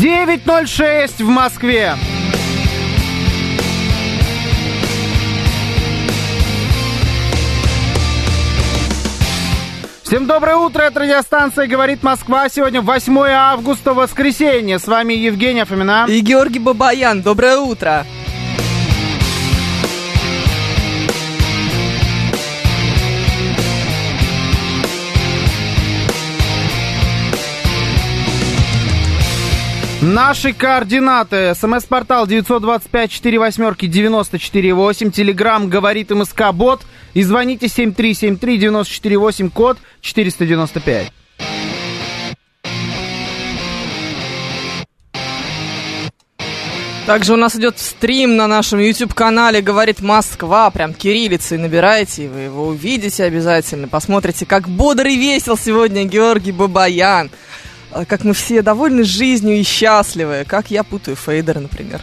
9:06 в Москве. Всем доброе утро, это радиостанция «Говорит Москва». Сегодня 8 августа, воскресенье. С вами Евгений Фомина и Георгий Бабаян. Доброе утро. Наши координаты. СМС-портал 925-48-94-8. Телеграм «Говорит МСК-бот». И звоните 7373-94-8, код 495. Также у нас идет стрим на нашем YouTube-канале «Говорит Москва». Прям кириллицей набирайте, вы его увидите обязательно. Посмотрите, как бодр и весел сегодня Георгий Бабаян. Как мы все довольны жизнью и счастливы. Как я путаю фейдер, например.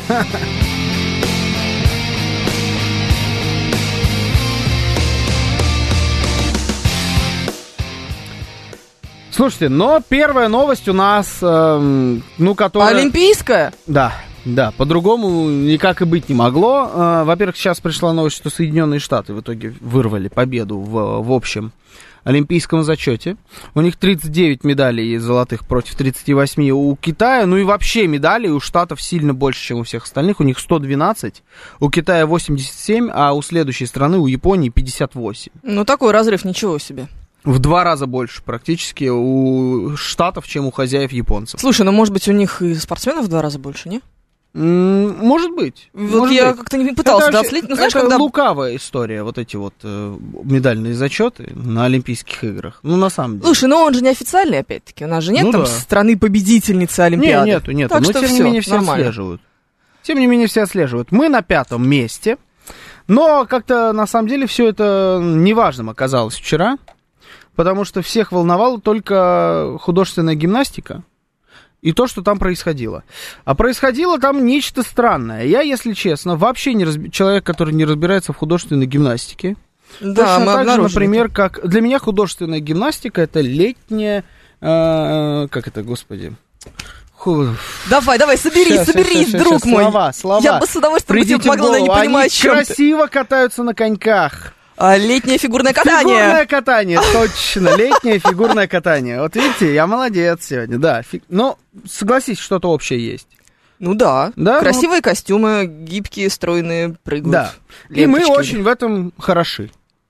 Слушайте, но первая новость у нас, которая... Олимпийская? Да, по-другому никак и быть не могло. Во-первых, сейчас пришла новость, что Соединенные Штаты в итоге вырвали победу в общем олимпийском зачете. У них 39 медалей золотых против 38 у Китая. Ну и вообще медалей у Штатов сильно больше, чем у всех остальных. У них 112, у Китая 87, а у следующей страны, у Японии, 58. Ну такой разрыв, ничего себе. В 2 раза больше практически у Штатов, чем у хозяев японцев. Слушай, ну может быть у них и спортсменов в 2 раза больше, не? Может быть. Вот может я быть. как-то не пытался отследить. Но, знаешь, это когда... лукавая история, вот эти вот медальные зачеты на Олимпийских играх. Ну, на самом деле. Слушай, но он же не официальный, опять-таки. У нас же нет страны-победительницы Олимпиады. Нету. Так но что тем не менее все отслеживают. Тем не менее все отслеживают. Мы на 5-м месте. Но как-то на самом деле все это неважным оказалось вчера. Потому что всех волновала только художественная гимнастика и то, что там происходило. А происходило там нечто странное. Я, если честно, вообще человек, который не разбирается в художественной гимнастике. Да, точно так же, например, как для меня художественная гимнастика — это летняя... как это, господи... Давай, соберись, друг мой. Слова. Я бы с удовольствием тебе помогла, но я не понимаю, о чем ты. Они красиво катаются на коньках. Летнее фигурное катание. Фигурное катание, точно. Летнее фигурное катание. Вот видите, я молодец сегодня, да. Но согласись, что-то общее есть. Ну да. Красивые костюмы, гибкие, стройные, прыгают. Да. И мы очень в этом хороши.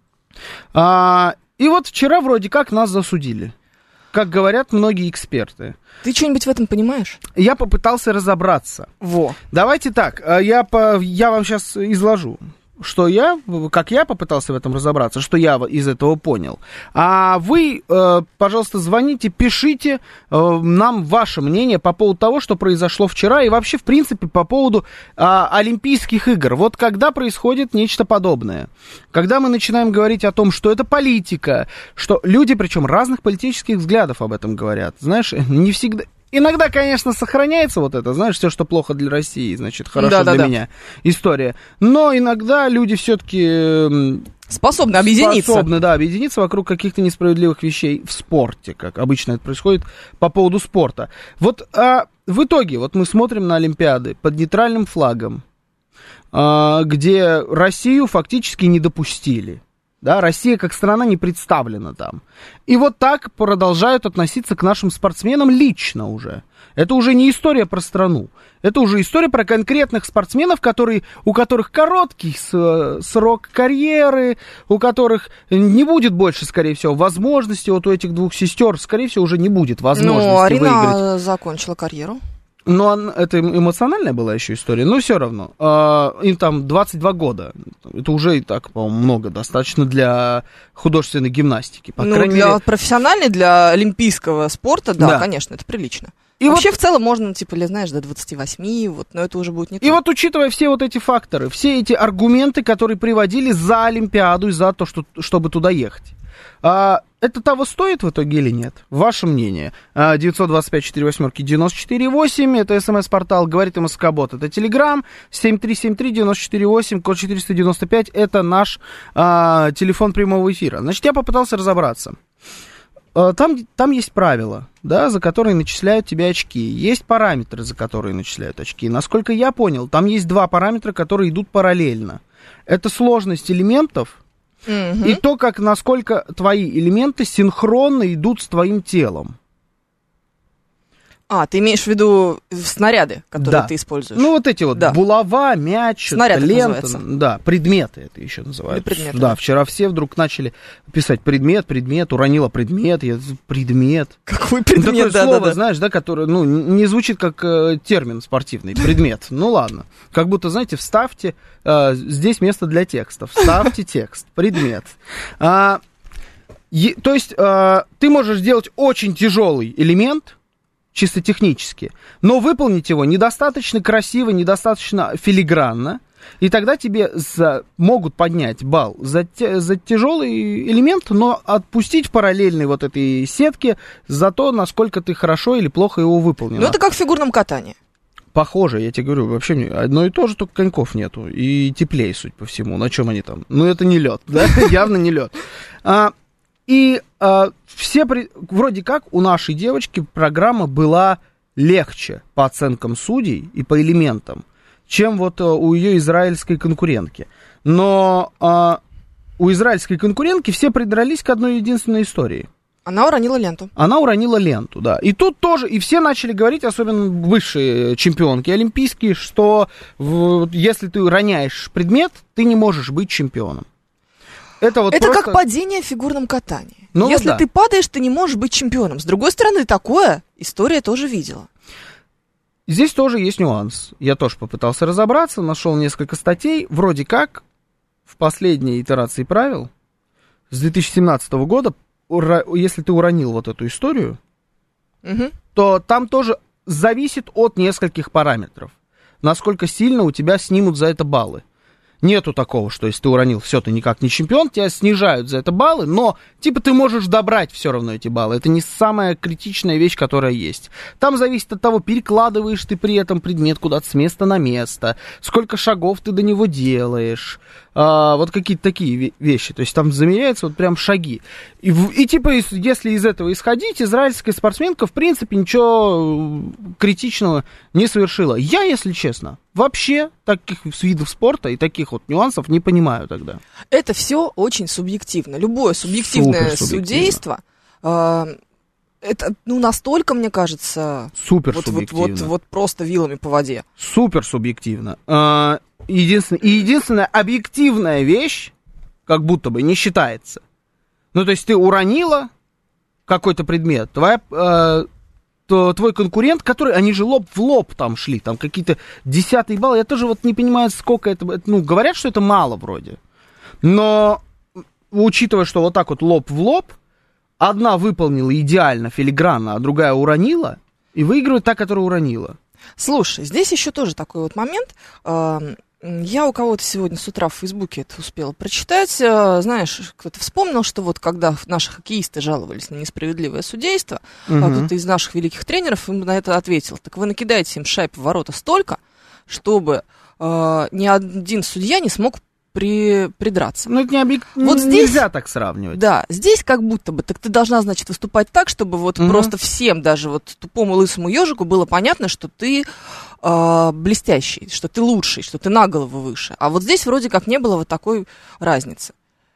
И вот вчера вроде как нас засудили. Как говорят многие эксперты. Ты что-нибудь в этом понимаешь? Я попытался разобраться. Давайте так, я вам сейчас изложу. Как я попытался в этом разобраться, что я из этого понял. А вы, пожалуйста, звоните, пишите нам ваше мнение по поводу того, что произошло вчера, и вообще, в принципе, по поводу Олимпийских игр. Вот когда происходит нечто подобное, когда мы начинаем говорить о том, что это политика, что люди, причем разных политических взглядов об этом говорят, знаешь, не всегда... Иногда, конечно, сохраняется вот это, знаешь, все, что плохо для России, значит, хорошо для меня история. Но иногда люди все-таки способны объединиться. Объединиться вокруг каких-то несправедливых вещей в спорте, как обычно это происходит по поводу спорта. Вот в итоге, вот мы смотрим на Олимпиады под нейтральным флагом, где Россию фактически не допустили. Да, Россия как страна не представлена там. И вот так продолжают относиться к нашим спортсменам лично уже. Это уже не история про страну. Это уже история про конкретных спортсменов, у которых короткий срок карьеры, у которых не будет больше, скорее всего, возможности. Вот у этих двух сестер, скорее всего, уже не будет возможности выиграть. Арина закончила карьеру. Но это эмоциональная была еще история, но все равно. Им там 22 года. Это уже и так, по-моему, много достаточно для художественной гимнастики. Для профессиональной, для олимпийского спорта, да, конечно, это прилично. И вообще, в целом, можно, до 28, но это уже будет не то. И вот, учитывая все вот эти факторы, все эти аргументы, которые приводили за Олимпиаду и за то, чтобы туда ехать, это того стоит в итоге или нет? Ваше мнение. 925-48-94-8, это СМС-портал «Говорит МСК-бот», это Телеграм, 7373-94-8, код 495, это наш телефон прямого эфира. Значит, я попытался разобраться. там есть правила, да, за которые начисляют тебе очки. Есть параметры, за которые начисляют очки. Насколько я понял, там есть 2 параметра, которые идут параллельно. Это сложность элементов и то, насколько твои элементы синхронно идут с твоим телом. Ты имеешь в виду снаряды, которые ты используешь? Ну, вот эти вот, булава, мяч, лента. Да, предметы это еще называют. Предметы. Да, вчера все вдруг начали писать предмет, уронила предмет, предмет. Какой предмет, такое слово, знаешь, да, которое, не звучит как термин спортивный, предмет. Ну, ладно. Как будто, знаете, вставьте, здесь место для текста, вставьте текст, предмет. То есть, ты можешь сделать очень тяжелый элемент, чисто технически, но выполнить его недостаточно красиво, недостаточно филигранно, и тогда тебе могут поднять балл за тяжелый элемент, но отпустить в параллельной вот этой сетке за то, насколько ты хорошо или плохо его выполнил. Ну, это как в фигурном катании. Похоже, я тебе говорю, вообще одно и то же, только коньков нету, и теплее, судя по всему. На чем они там? Ну, это не лед, да, явно не лед. И вроде как у нашей девочки программа была легче по оценкам судей и по элементам, чем вот у ее израильской конкурентки. Но у израильской конкурентки все придрались к одной единственной истории. Она уронила ленту. Она уронила ленту, да. И тут тоже, и все начали говорить, особенно высшие чемпионки олимпийские, что если ты роняешь предмет, ты не можешь быть чемпионом. Это просто... как падение в фигурном катании. Если ты падаешь, ты не можешь быть чемпионом. С другой стороны, такое история тоже видела. Здесь тоже есть нюанс. Я тоже попытался разобраться, нашел несколько статей. Вроде как в последней итерации правил с 2017 года, если ты уронил вот эту историю, то там тоже зависит от нескольких параметров. Насколько сильно у тебя снимут за это баллы. Нету такого, что если ты уронил, все, ты никак не чемпион, тебя снижают за это баллы, но, типа, ты можешь добрать все равно эти баллы. Это не самая критичная вещь, которая есть. Там зависит от того, перекладываешь ты при этом предмет куда-то с места на место, сколько шагов ты до него делаешь, вот какие-то такие вещи. То есть там замеряются вот прям шаги. И типа, если из этого исходить, израильская спортсменка, в принципе, ничего критичного не совершила. Я, если честно, вообще таких видов спорта и таких вот нюансов не понимаю тогда. Это все очень субъективно. Любое субъективное судейство, это, настолько, мне кажется... Супер субъективно. Вот просто вилами по воде. Супер субъективно. Единственная объективная вещь, как будто бы, не считается. Ну, то есть ты уронила какой-то предмет, твой конкурент, они же лоб в лоб там шли, там какие-то 10-й балл, я тоже вот не понимаю, сколько это, говорят, что это мало вроде, но учитывая, что вот так вот лоб в лоб, одна выполнила идеально, филигранно, а другая уронила, и выигрывает та, которая уронила. Слушай, здесь еще тоже такой вот момент. Я у кого-то сегодня с утра в Фейсбуке это успела прочитать. Знаешь, кто-то вспомнил, что вот когда наши хоккеисты жаловались на несправедливое судейство, кто-то из наших великих тренеров им на это ответил. Так вы накидаете им шайб в ворота столько, чтобы ни один судья не смог придраться. Ну, это вот здесь, нельзя так сравнивать. Да, здесь как будто бы, так ты должна, значит, выступать так, чтобы вот просто всем, даже вот тупому лысому ежику было понятно, что ты блестящий, что ты лучший, что ты на голову выше. А вот здесь вроде как не было вот такой разницы.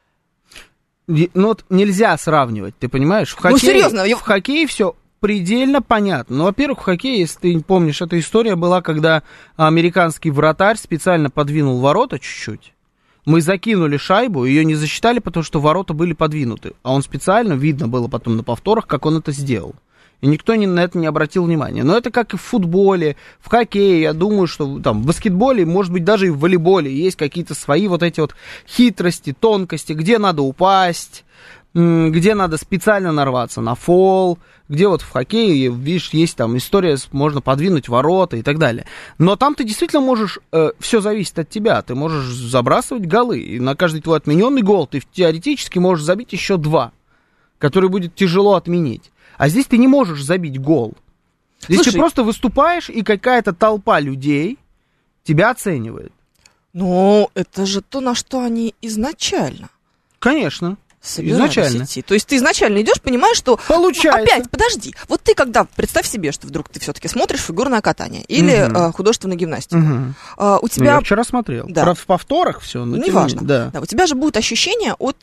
Ну вот нельзя сравнивать, ты понимаешь? Серьезно. В хоккее все предельно понятно. Ну, во-первых, в хоккее, если ты помнишь, эта история была, когда американский вратарь специально подвинул ворота чуть-чуть. Мы закинули шайбу, ее не засчитали, потому что ворота были подвинуты. А он специально, видно было потом на повторах, как он это сделал. И никто на это не обратил внимания. Но это как и в футболе, в хоккее. Я думаю, что там в баскетболе, может быть, даже и в волейболе есть какие-то свои вот эти вот хитрости, тонкости, где надо упасть, где надо специально нарваться на фол, где вот в хоккее, видишь, есть там история, можно подвинуть ворота и так далее. Но там ты действительно можешь, все зависит от тебя, ты можешь забрасывать голы, и на каждый твой отмененный гол ты теоретически можешь забить еще 2, которые будет тяжело отменить. А здесь ты не можешь забить гол. Здесь ты просто выступаешь, и какая-то толпа людей тебя оценивает. Ну, это же то, на что они изначально. Конечно. Изначально. Идти. То есть ты изначально идешь, понимаешь, что... Получается. Опять, подожди. Вот ты когда, представь себе, что вдруг ты все-таки смотришь фигурное катание или художественную гимнастику. У тебя... Я вчера смотрел. Да. Правда, в повторах все. Неважно. Да. Да, у тебя же будет ощущение от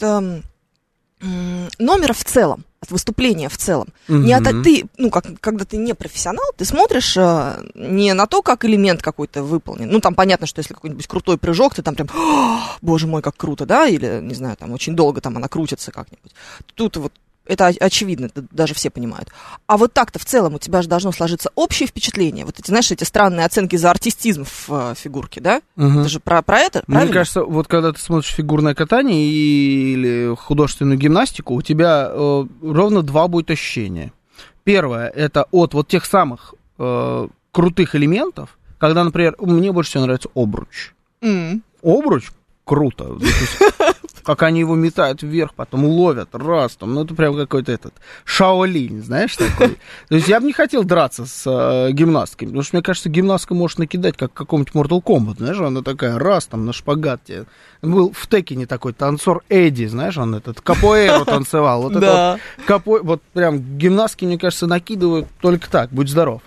номера в целом, от выступления в целом. Не от, ты, когда ты не профессионал, ты смотришь не на то, как элемент какой-то выполнен. Ну, там понятно, что если какой-нибудь крутой прыжок, ты там прям, боже мой, как круто, да, или, не знаю, там очень долго там она крутится как-нибудь. Тут вот это очевидно, это даже все понимают. А вот так-то в целом у тебя же должно сложиться общее впечатление. Вот эти, знаешь, эти странные оценки за артистизм в фигурке, да? Это же про это, правильно? Мне кажется, вот когда ты смотришь фигурное катание или художественную гимнастику, у тебя ровно два будет ощущения. Первое, это от вот тех самых крутых элементов, когда, например, мне больше всего нравится обруч. Обруч круто. Как они его метают вверх, потом ловят, раз, там, ну это прям какой-то этот Шаолинь, знаешь, такой. То есть я бы не хотел драться с гимнастками, потому что, мне кажется, гимнастка может накидать, как какому-нибудь Mortal Kombat, знаешь, она такая, раз, там, на шпагате. Был в Текине такой танцор Эдди, знаешь, он этот капоэйру танцевал. Вот это вот прям гимнастки, мне кажется, накидывают только так, будь здоров.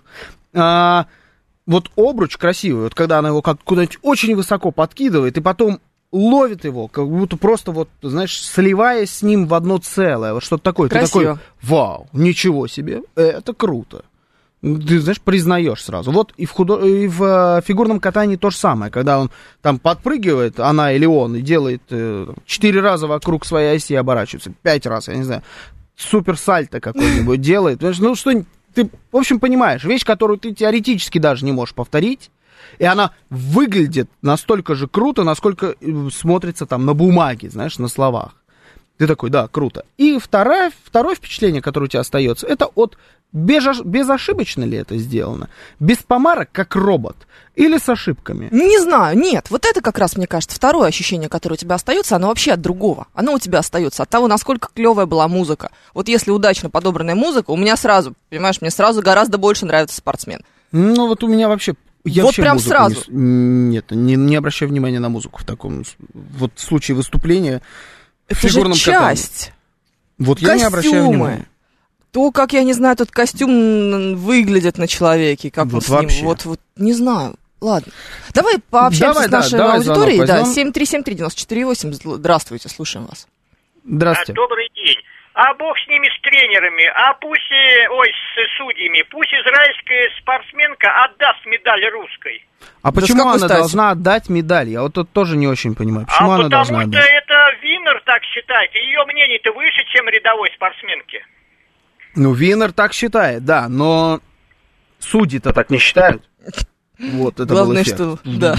Вот обруч красивый, вот когда она его как куда-нибудь очень высоко подкидывает, и потом ловит его, как будто просто вот, знаешь, сливаясь с ним в одно целое, вот что-то такое. Красиво. Ты такой, вау, ничего себе, это круто. Ты, знаешь, признаешь сразу. Вот и в фигурном катании то же самое, когда он там подпрыгивает, она или он, и делает 4 раза вокруг своей оси оборачивается, 5 раз, я не знаю, супер сальто какой-нибудь делает. Ну, что-нибудь, ты, в общем, понимаешь, вещь, которую ты теоретически даже не можешь повторить, и она выглядит настолько же круто, насколько смотрится там на бумаге, знаешь, на словах. Ты такой, да, круто. И второе впечатление, которое у тебя остается, это от безошибочно ли это сделано, без помарок, как робот, или с ошибками? Не знаю, нет. Вот это как раз, мне кажется, второе ощущение, которое у тебя остается, оно вообще от другого. Оно у тебя остается от того, насколько клевая была музыка. Вот если удачно подобранная музыка, у меня сразу, понимаешь, мне сразу гораздо больше нравится спортсмен. Ну, вот у меня вообще... Я вот прям сразу. Не обращаю внимания на музыку в таком вот случае выступления в фигурном катании. Это же часть. Вот я не обращаю внимания. То, как, я не знаю, тот костюм выглядит на человеке, как вот он с ним, вот, не знаю. Ладно. Давай пообщаемся с нашей аудиторией. Да, 7373948. Здравствуйте, слушаем вас. Здравствуйте. Добрый день. А бог с ними, с тренерами, с судьями. Пусть израильская спортсменка отдаст медаль русской. А почему она должна отдать медаль? Я вот тут тоже не очень понимаю. Почему она должна отдать? Потому что это Винер так считает. Ее мнение-то выше, чем рядовой спортсменки. Ну, Винер так считает, да, но судьи-то так не считают. Вот, это главное, был эффект. что, да,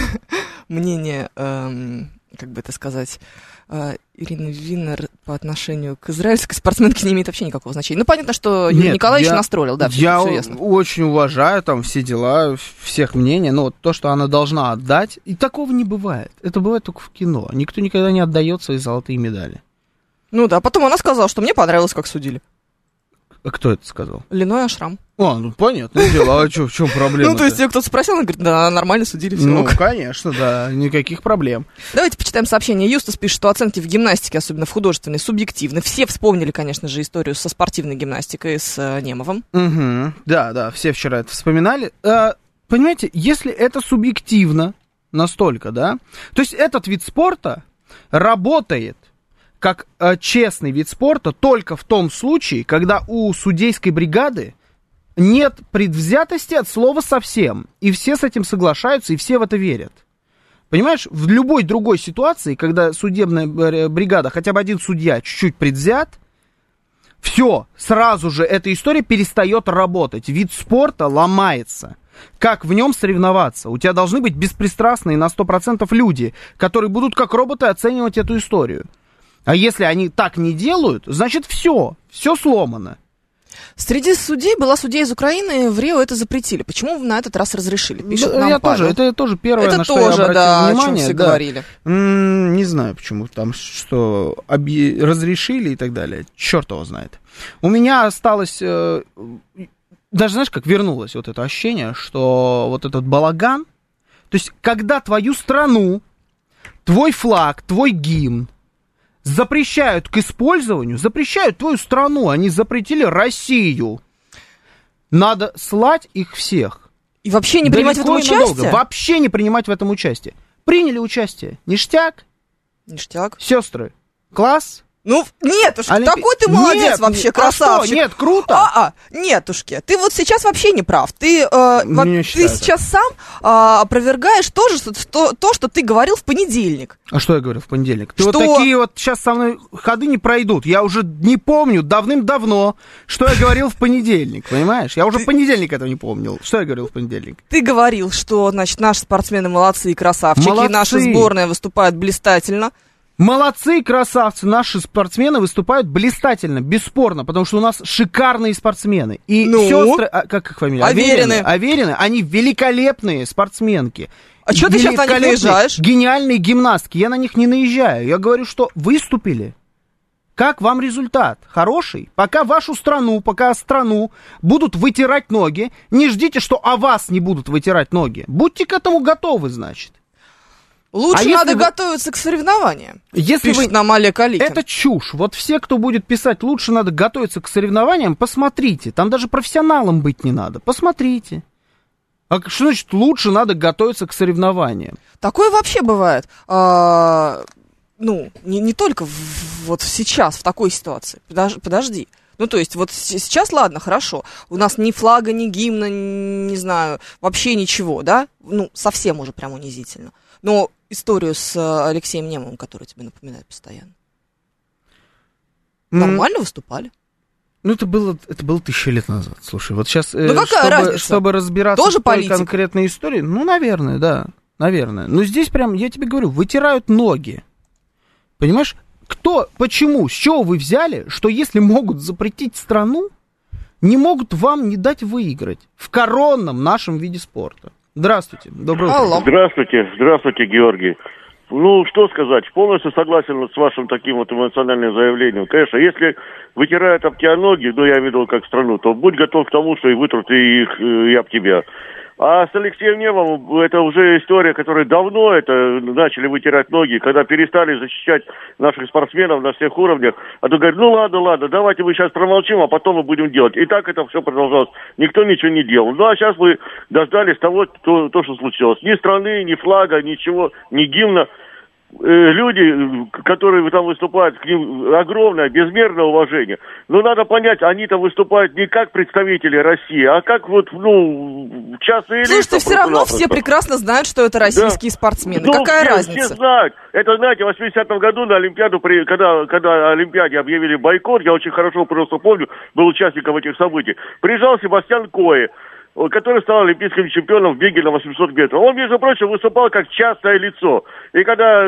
мнение, как бы это сказать, Ирины Винер по отношению к израильской спортсменке не имеет вообще никакого значения. Ну, понятно, что Юрий Николаевич настролил, да, все ясно. Я очень уважаю там все дела, всех мнений, но вот то, что она должна отдать, и такого не бывает. Это бывает только в кино. Никто никогда не отдает свои золотые медали. Ну да, потом она сказала, что мне понравилось, как судили. А кто это сказал? Линой Ашрам. Ну понятное дело, а в чем проблема? Ну, то есть, ее кто-то спросил, она говорит, да, нормально судили, все. Ну, конечно, да, никаких проблем. Давайте почитаем сообщение. Юстас пишет, что оценки в гимнастике, особенно в художественной, субъективны. Все вспомнили, конечно же, историю со спортивной гимнастикой, с Немовым. Угу. Да, все вчера это вспоминали. Понимаете, если это субъективно настолько, да, то есть этот вид спорта работает как честный вид спорта только в том случае, когда у судейской бригады нет предвзятости от слова совсем. И все с этим соглашаются, и все в это верят. Понимаешь, в любой другой ситуации, когда судебная бригада, хотя бы один судья чуть-чуть предвзят, все, сразу же эта история перестает работать. Вид спорта ломается. Как в нем соревноваться? У тебя должны быть беспристрастные на 100% люди, которые будут как роботы оценивать эту историю. А если они так не делают, значит все сломано. Среди судей была судья из Украины, в Рио это запретили. Почему на этот раз разрешили? Пишет нам это тоже первое, это на что тоже, я обратил внимание. О чем все говорили. Не знаю, почему там что разрешили и так далее. Черт его знает. У меня осталось... даже, знаешь, как вернулось вот это ощущение, что вот этот балаган... То есть, когда твою страну, твой флаг, твой гимн запрещают к использованию, запрещают твою страну, они запретили Россию. Надо слать их всех. И вообще не принимать в этом участие? Вообще не принимать в этом участие. Приняли участие. Ништяк? Ништяк. Сестры, класс? Ну, нетушки, такой ты молодец вообще, красавчик. Что? Нет, круто. Нетушки, ты вот сейчас вообще не прав. Ты сейчас сам опровергаешь то, что ты говорил в понедельник. А что я говорил в понедельник? Ты вот такие вот сейчас со мной ходы не пройдут. Я уже не помню давным-давно, что я говорил в понедельник, понимаешь? Я уже в понедельник этого не помнил. Что я говорил в понедельник? Ты говорил, что, значит, наши спортсмены молодцы и красавчики, и наша сборная выступает блистательно. Молодцы, красавцы, наши спортсмены выступают блистательно, бесспорно, потому что у нас шикарные спортсмены. И сестры, как их фамилия? Аверины, они великолепные спортсменки. А что ты сейчас на них наезжаешь? Гениальные гимнастки, я на них не наезжаю. Я говорю, что выступили. Как вам результат? Хороший? Пока вашу страну, пока страну будут вытирать ноги, не ждите, что о вас не будут вытирать ноги. Будьте к этому готовы, значит. Лучше надо готовиться к соревнованиям, пишет нам Олег Аликин. Это чушь. Вот все, кто будет писать, лучше надо готовиться к соревнованиям, посмотрите. Там даже профессионалом быть не надо. Посмотрите. А что значит лучше надо готовиться к соревнованиям? Такое вообще бывает. Не только вот сейчас, в такой ситуации. Подожди. Ну, то есть, вот сейчас, ладно, хорошо. У нас ни флага, ни гимна, не знаю, вообще ничего, да? Ну, совсем уже прям унизительно. Но историю с Алексеем Немовым, который тебе напоминает постоянно. Нормально выступали. Ну, это было 1000 лет назад. Слушай, вот сейчас, какая разница? Чтобы разбираться тоже в той конкретной истории, ну, наверное, да, наверное. Но здесь прям, я тебе говорю, вытирают ноги. Понимаешь? Почему, с чего вы взяли, что если могут запретить страну, не могут вам не дать выиграть в коронном нашем виде спорта? Здравствуйте, доброе утро. Здравствуйте, Георгий. Ну, что сказать, полностью согласен с вашим таким вот эмоциональным заявлением. Конечно, если вытирают об тебя ноги, я имею в виду как страну, то будь готов к тому, что и вытрут их и об тебя. А с Алексеем Немовым это уже история, которая давно начали вытирать ноги, когда перестали защищать наших спортсменов на всех уровнях. А то говорят, ладно, давайте мы сейчас промолчим, а потом мы будем делать. И так это все продолжалось. Никто ничего не делал. Ну, а сейчас вы дождались того, что случилось. Ни страны, ни флага, ничего, ни гимна. Люди, которые там выступают, к ним огромное, безмерное уважение. Но надо понять, они-то выступают не как представители России, а как частные лица. Слушайте, все равно все прекрасно знают, что это российские спортсмены. Какая разница? Все знают. Это, знаете, в 80-м году на Олимпиаду, когда Олимпиаде объявили бойкот, я очень хорошо просто помню, был участником этих событий, приезжал Себастьян Кое, который стал олимпийским чемпионом в беге на 800 метров. Он, между прочим, выступал как частное лицо. И когда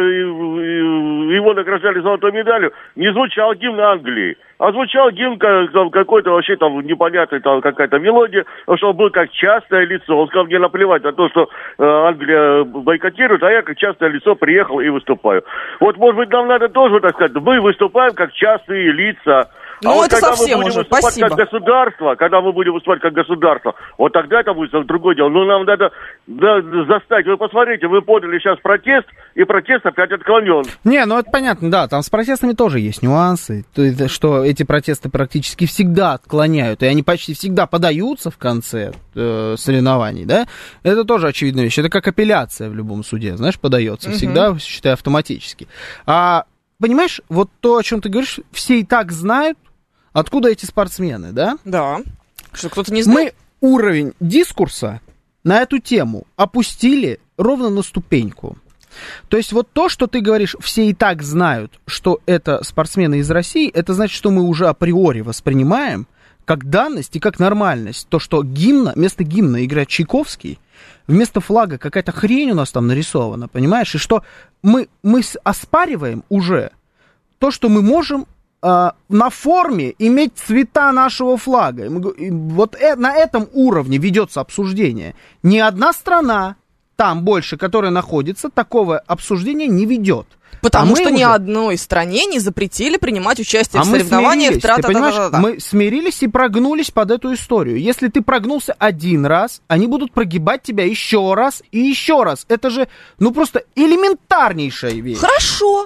его награждали золотой медалью, не звучал гимн Англии, а звучал гимн какой-то вообще там непонятный, там какая-то мелодия, потому что он был как частное лицо. Он сказал, мне наплевать на то, что Англия бойкотирует, а я как частное лицо приехал и выступаю. Вот, может быть, нам надо тоже, так сказать, мы выступаем как частные лица. Ну, это совсем уже, спасибо. Когда мы будем выступать как государство, вот тогда это будет другое дело. Но нам надо заставить. Вы посмотрите, вы подали сейчас протест, и протест опять отклонен. Не, ну это понятно, да, там с протестами тоже есть нюансы. То есть, что эти протесты практически всегда отклоняют, и они почти всегда подаются в конце соревнований, да? Это тоже очевидная вещь. Это как апелляция в любом суде, знаешь, подается всегда, считай, автоматически. Понимаешь, вот то, о чем ты говоришь, все и так знают, откуда эти спортсмены, да? Да. Что, кто-то не знает? Мы уровень дискурса на эту тему опустили ровно на ступеньку. То есть вот то, что ты говоришь, все и так знают, что это спортсмены из России, это значит, что мы уже априори воспринимаем как данность и как нормальность. То, что вместо гимна играет Чайковский, вместо флага какая-то хрень у нас там нарисована, понимаешь? И что мы оспариваем уже то, что мы можем на форме иметь цвета нашего флага. Вот на этом уровне ведется обсуждение. Ни одна страна там больше, которая находится, такого обсуждения не ведет. Потому что ни одной стране не запретили принимать участие в соревнованиях. Мы смирились и прогнулись под эту историю. Если ты прогнулся один раз, они будут прогибать тебя еще раз и еще раз. Это же, просто элементарнейшая вещь. Хорошо.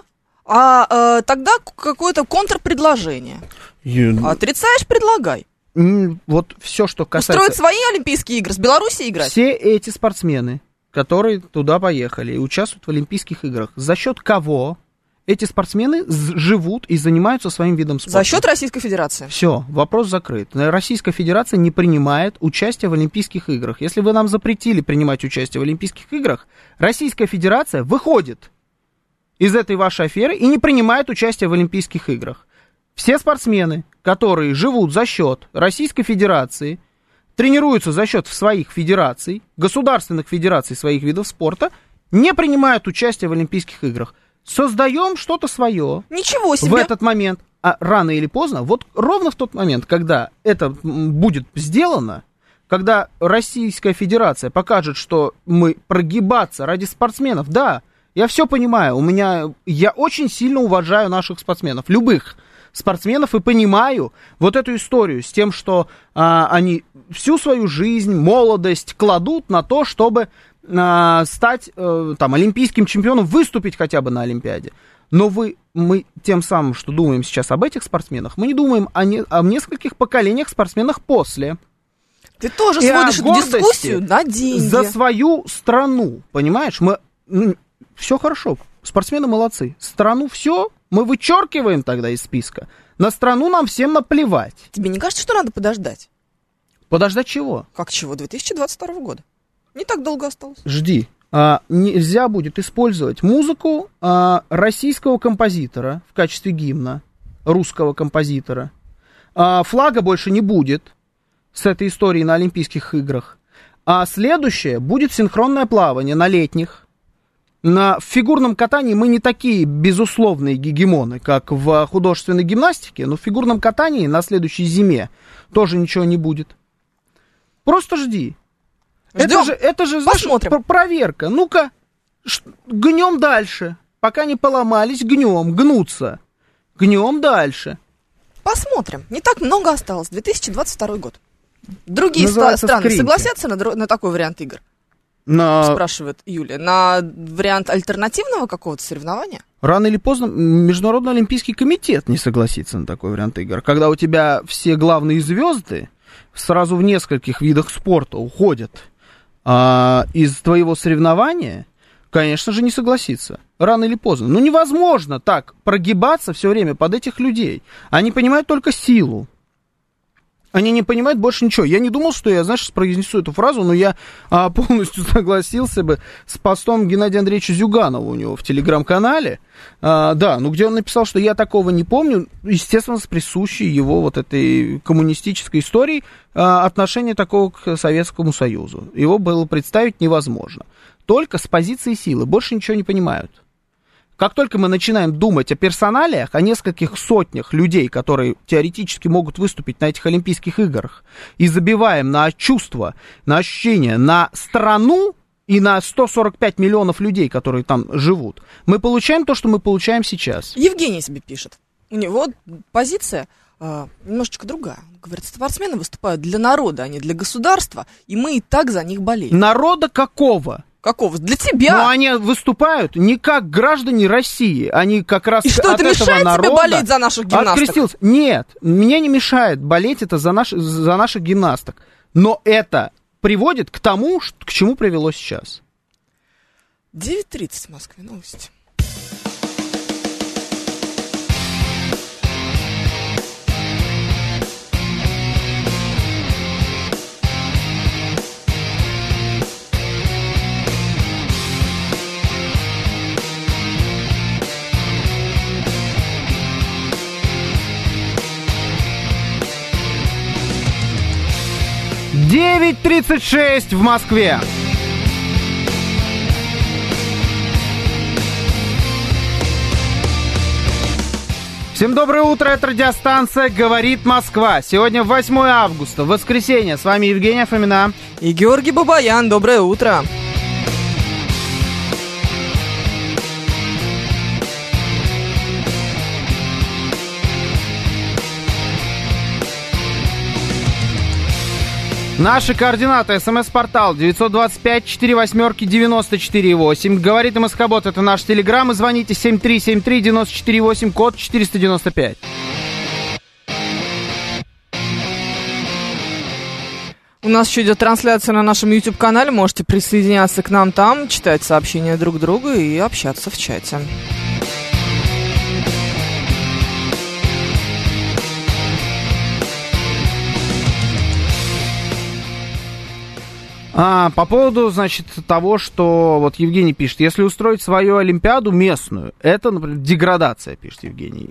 Тогда какое-то контрпредложение. Отрицаешь, предлагай. Вот все, что касается... Устроить свои Олимпийские игры, с Белоруссией играть. Все эти спортсмены, которые туда поехали и участвуют в Олимпийских играх, за счет кого эти спортсмены живут и занимаются своим видом спорта? За счет Российской Федерации. Все, вопрос закрыт. Российская Федерация не принимает участие в Олимпийских играх. Если вы нам запретили принимать участие в Олимпийских играх, Российская Федерация выходит из этой вашей аферы и не принимает участие в Олимпийских играх. Все спортсмены, которые живут за счет Российской Федерации, тренируются за счет своих федераций, государственных федераций своих видов спорта, не принимают участие в Олимпийских играх. Создаем что-то свое. Ничего себе. В этот момент, а рано или поздно, вот ровно в тот момент, когда это будет сделано, когда Российская Федерация покажет, что мы прогибаться ради спортсменов, да, я все понимаю, я очень сильно уважаю наших спортсменов, любых спортсменов, и понимаю вот эту историю с тем, что они всю свою жизнь, молодость кладут на то, чтобы стать олимпийским чемпионом, выступить хотя бы на Олимпиаде. Но мы тем самым, что думаем сейчас об этих спортсменах, мы не думаем о нескольких поколениях спортсменах после. Ты тоже сводишь эту дискуссию на деньги. За свою страну, понимаешь? Все хорошо, спортсмены молодцы. Страну все мы вычеркиваем тогда из списка. На страну нам всем наплевать. Тебе не кажется, что надо подождать? Подождать чего? Как чего? 2022 года. Не так долго осталось. Жди. Нельзя будет использовать музыку российского композитора в качестве гимна, русского композитора. Флага больше не будет с этой историей на Олимпийских играх. А следующее будет синхронное плавание на летних. В фигурном катании мы не такие безусловные гегемоны, как в художественной гимнастике, но в фигурном катании на следующей зиме тоже ничего не будет. Просто жди. Ждем. Это же, знаешь, проверка. Ну-ка, гнем дальше. Пока не поломались, гнутся. Гнем дальше. Посмотрим. Не так много осталось. 2022 год. Другие страны согласятся на такой вариант игр? Спрашивает Юлия. На вариант альтернативного какого-то соревнования? Рано или поздно Международный Олимпийский комитет не согласится на такой вариант игр. Когда у тебя все главные звезды сразу в нескольких видах спорта уходят из твоего соревнования, конечно же, не согласится. Рано или поздно. Ну, невозможно так прогибаться все время под этих людей. Они понимают только силу. Они не понимают больше ничего. Я не думал, что я, знаешь, произнесу эту фразу, но я полностью согласился бы с постом Геннадия Андреевича Зюганова у него в телеграм-канале. Где он написал, что я такого не помню, естественно, с присущей его вот этой коммунистической историей отношения такого к Советскому Союзу. Его было представить невозможно. Только с позиции силы. Больше ничего не понимают. Как только мы начинаем думать о персоналиях, о нескольких сотнях людей, которые теоретически могут выступить на этих Олимпийских играх, и забиваем на чувства, на ощущения, на страну и на 145 миллионов людей, которые там живут, мы получаем то, что мы получаем сейчас. Евгений себе пишет. У него позиция немножечко другая. Он говорит, спортсмены выступают для народа, а не для государства, и мы и так за них болеем. Народа какого? Какого? Для тебя. Но они выступают не как граждане России, они как раз и что, от это этого мешает народа тебе болеть за наших гимнасток? Нет, мне не мешает болеть это за наших гимнасток. Но это приводит к тому, к чему привело сейчас. 9:30 в Москве, новости. «9:36 в Москве». Всем доброе утро, это радиостанция «Говорит Москва». Сегодня 8 августа, воскресенье. С вами Евгения Фомина и Георгий Бабаян. Доброе утро. Наши координаты. СМС-портал 925-48-94-8. Говорит МСК-бот, это наш телеграм. И звоните 7373-94-8, код 495. У нас еще идет трансляция на нашем YouTube-канале. Можете присоединяться к нам там, читать сообщения друг друга и общаться в чате. По поводу, значит, того, что вот Евгений пишет, если устроить свою Олимпиаду местную, это, например, деградация, пишет Евгений.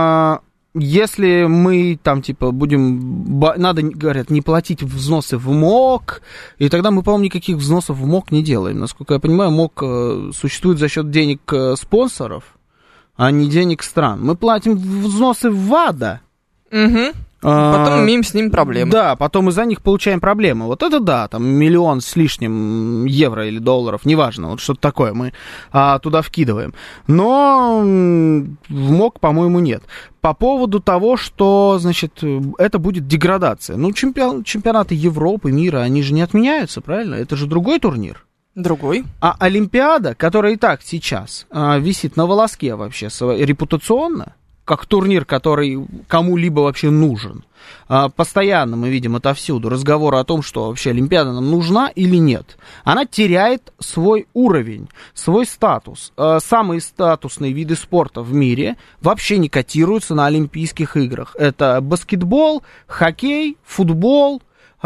Если мы там, типа, будем, надо, говорят, не платить взносы в МОК, и тогда мы, по-моему, никаких взносов в МОК не делаем. Насколько я понимаю, МОК существует за счет денег спонсоров, а не денег стран. Мы платим взносы в ВАДА. Угу. Потом имеем с ними проблемы. Да, потом из-за них получаем проблемы. Вот это да, там 1 миллион с лишним евро или долларов, неважно, вот что-то такое мы туда вкидываем. Но в МОК, по-моему, нет. По поводу того, что, значит, это будет деградация. Ну, чемпионаты Европы, мира, они же не отменяются, правильно? Это же другой турнир. Другой. А Олимпиада, которая и так сейчас висит на волоске вообще репутационно, как турнир, который кому-либо вообще нужен. Постоянно мы видим отовсюду разговоры о том, что вообще Олимпиада нам нужна или нет. Она теряет свой уровень, свой статус. Самые статусные виды спорта в мире вообще не котируются на Олимпийских играх. Это баскетбол, хоккей, футбол.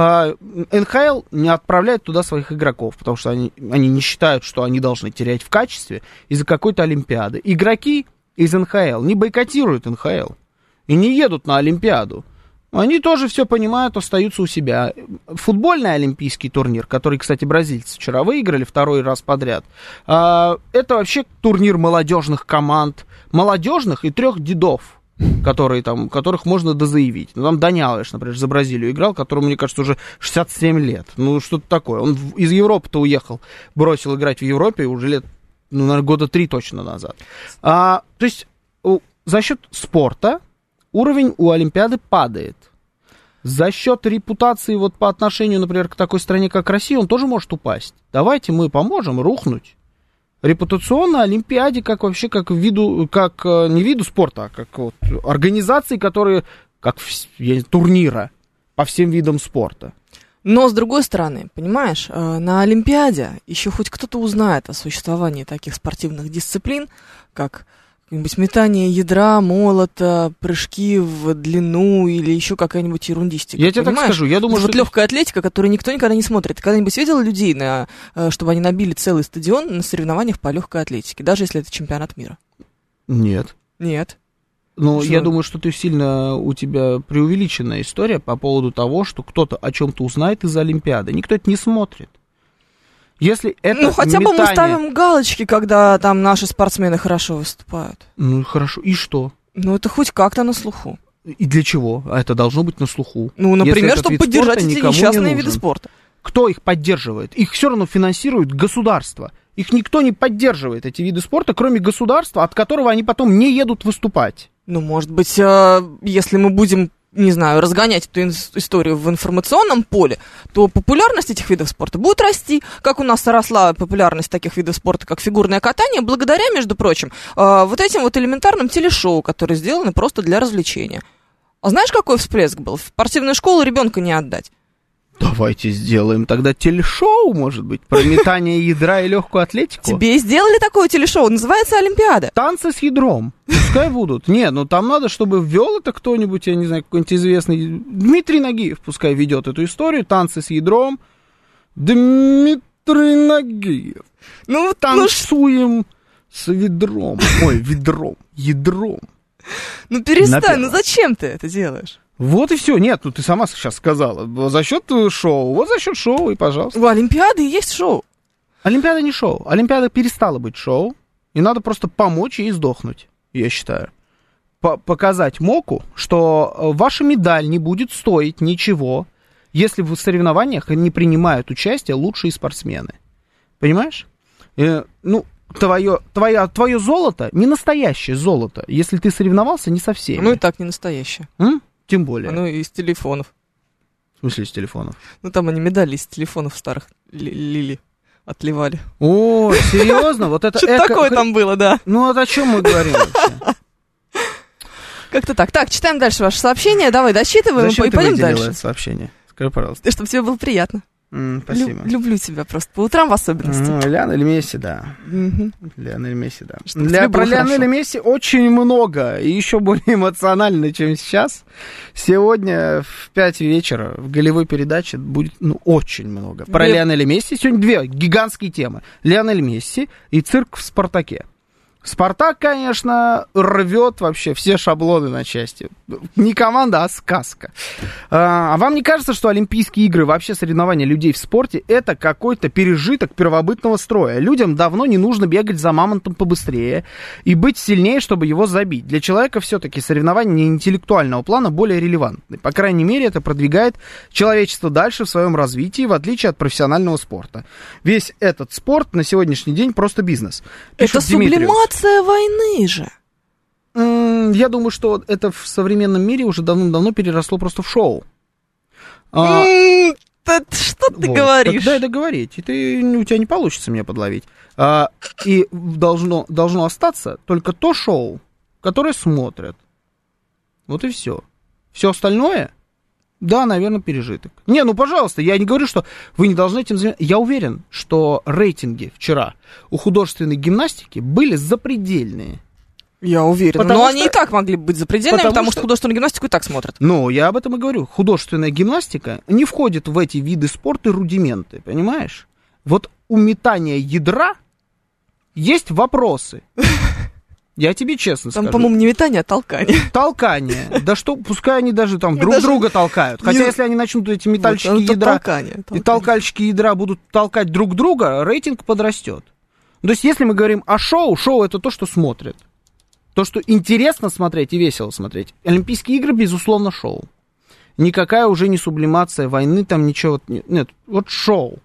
НХЛ не отправляет туда своих игроков, потому что они не считают, что они должны терять в качестве из-за какой-то Олимпиады. Игроки из НХЛ не бойкотируют НХЛ и не едут на Олимпиаду. Они тоже все понимают, остаются у себя. Футбольный олимпийский турнир, который, кстати, бразильцы вчера выиграли 2-й раз подряд, это вообще турнир молодежных команд, молодежных и 3 дедов, которых можно дозаявить. Ну, там Дани Алвеш, например, за Бразилию играл, которому, мне кажется, уже 67 лет. Ну, что-то такое. Он из Европы-то уехал, бросил играть в Европе уже лет, наверное, года 3 точно назад. То есть за счет спорта уровень у Олимпиады падает. За счет репутации вот по отношению, например, к такой стране, как Россия, он тоже может упасть. Давайте мы поможем рухнуть репутационно Олимпиаде, как вообще, как виду, как не виду спорта, а как вот организации, которые, как турнира по всем видам спорта. Но, с другой стороны, понимаешь, на Олимпиаде еще хоть кто-то узнает о существовании таких спортивных дисциплин, как какое-нибудь метание ядра, молота, прыжки в длину или еще какая-нибудь ерундистика. Я тебе так скажу, я думаю, что... Вот легкая атлетика, которую никто никогда не смотрит. Ты когда-нибудь видел людей, чтобы они набили целый стадион на соревнованиях по легкой атлетике, даже если это чемпионат мира? Нет. Нет. Ну, я думаю, что у тебя преувеличенная история по поводу того, что кто-то о чем-то узнает из Олимпиады. Никто это не смотрит. Если это хотя бы мы ставим галочки, когда там наши спортсмены хорошо выступают. Ну, хорошо. И что? Ну, это хоть как-то на слуху. И для чего? А это должно быть на слуху. Ну, например, чтобы поддержать эти несчастные виды спорта. Кто их поддерживает? Их все равно финансирует государство. Их никто не поддерживает, эти виды спорта, кроме государства, от которого они потом не едут выступать. Ну, может быть, если мы будем, не знаю, разгонять эту историю в информационном поле, то популярность этих видов спорта будет расти, как у нас росла популярность таких видов спорта, как фигурное катание, благодаря, между прочим, вот этим вот элементарным телешоу, которые сделаны просто для развлечения. А знаешь, какой всплеск был? В спортивную школу ребенка не отдать. Давайте сделаем тогда телешоу, может быть, про метание ядра и легкую атлетику. Тебе и сделали такое телешоу, называется Олимпиада. Танцы с ядром, пускай будут. Не, ну там надо, чтобы ввел это кто-нибудь, я не знаю, какой-нибудь известный. Дмитрий Нагиев пускай ведет эту историю, танцы с ядром. Дмитрий Нагиев. Ну, танцуем с ведром. Ой, ведром, ядром. Ну перестань, ну зачем ты это делаешь? Вот и все. Нет, ну ты сама сейчас сказала. За счет шоу. Вот за счет шоу, и пожалуйста. У Олимпиады есть шоу. Олимпиада не шоу. Олимпиада перестала быть шоу. И надо просто помочь ей сдохнуть, я считаю. Показать МОКу, что ваша медаль не будет стоить ничего, если в соревнованиях не принимают участие лучшие спортсмены. Понимаешь? Твое золото не настоящее золото, если ты соревновался не со всеми. Ну и так не настоящее. Тем более. Ну, из телефонов. В смысле из телефонов? Ну, там они медали из телефонов старых лили, отливали. О, серьезно? Вот это что-то такое там было, да. Ну, вот о чем мы говорим вообще? Как-то так. Так, читаем дальше ваше сообщение. Давай, дочитываем и пойдем дальше. Это сообщение? Скажи, пожалуйста. Чтобы тебе было приятно. Спасибо. Люблю тебя просто. По утрам в особенности. Лионель Месси, да. Лионель Месси, да. Про Лионеля Месси очень много. И еще более эмоционально, чем сейчас. Сегодня в 5 вечера в голевой передаче будет очень много. Про Лионеля Месси. Сегодня 2 гигантские темы. Лионель Месси и цирк в «Спартаке». «Спартак», конечно, рвет вообще все шаблоны на части. Не команда, а сказка. А вам не кажется, что Олимпийские игры, вообще соревнования людей в спорте, это какой-то пережиток первобытного строя? Людям давно не нужно бегать за мамонтом побыстрее и быть сильнее, чтобы его забить. Для человека все-таки соревнования интеллектуального плана более релевантны. По крайней мере, это продвигает человечество дальше в своем развитии, в отличие от профессионального спорта. Весь этот спорт на сегодняшний день просто бизнес. Это сублимация войны же. Я думаю, что это в современном мире уже давно переросло просто в шоу. Что ты говоришь? Дай договорить. У тебя не получится меня подловить. И должно остаться только то шоу, которое смотрят. Вот и все. Все остальное, да, наверное, пережиток. Не, пожалуйста, я не говорю, что вы не должны этим заниматься. Я уверен, что рейтинги вчера у художественной гимнастики были запредельные. Я уверен. Но они и так могли быть запредельными, потому что художественную гимнастику и так смотрят. Ну, я об этом и говорю. Художественная гимнастика не входит в эти виды спорта рудименты, понимаешь? Вот у метания ядра есть вопросы. Я тебе честно скажу. Там, по-моему, не метание, а толкание. Толкание. Да что, пускай они даже там друг друга толкают. Хотя если они начнут эти метальщики ядра и толкальщики ядра будут толкать друг друга, рейтинг подрастет. То есть, если мы говорим о шоу, шоу это то, что смотрят. То, что интересно смотреть и весело смотреть. Олимпийские игры, безусловно, шоу. Никакая уже не сублимация войны, там ничего... Нет, вот шоу.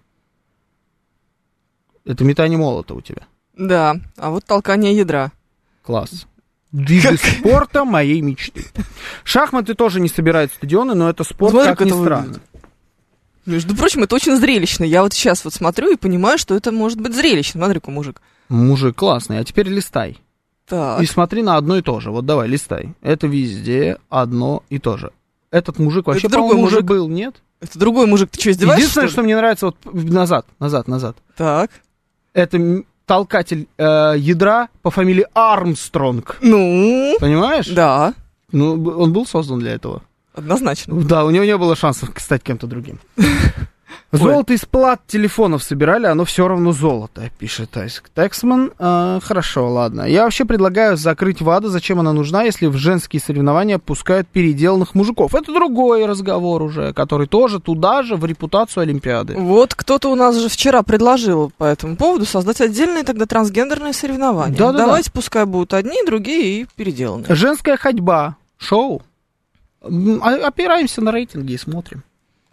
Это метание молота у тебя. Да, а вот толкание ядра. Класс. Виды спорта моей мечты. Шахматы тоже не собирают стадионы, но это спорт, как ни странно. Между прочим, это очень зрелищно. Я вот сейчас вот смотрю и понимаю, что это может быть зрелищно. Смотри-ка, мужик. Мужик классный, а теперь листай. Так. И смотри на одно и то же. Вот давай, листай. Это везде одно и то же. Этот мужик вообще, по-моему, уже был, нет? Это другой мужик, ты что, издеваешься? Единственное, что мне нравится, вот назад. Так. Это толкатель ядра по фамилии Армстронг. Ну? Понимаешь? Да. Ну, он был создан для этого. Однозначно. Да, у него не было шансов стать кем-то другим. Золото из плат телефонов собирали, оно все равно золото, пишет Тексман. Хорошо, ладно. Я вообще предлагаю закрыть ВАДА. Зачем она нужна, если в женские соревнования пускают переделанных мужиков? Это другой разговор уже, который тоже туда же, в репутацию Олимпиады. Вот кто-то у нас же вчера предложил по этому поводу создать отдельные тогда трансгендерные соревнования. Да. Давайте пускай будут одни, другие и переделанные. Женская ходьба, шоу. Опираемся на рейтинги и смотрим.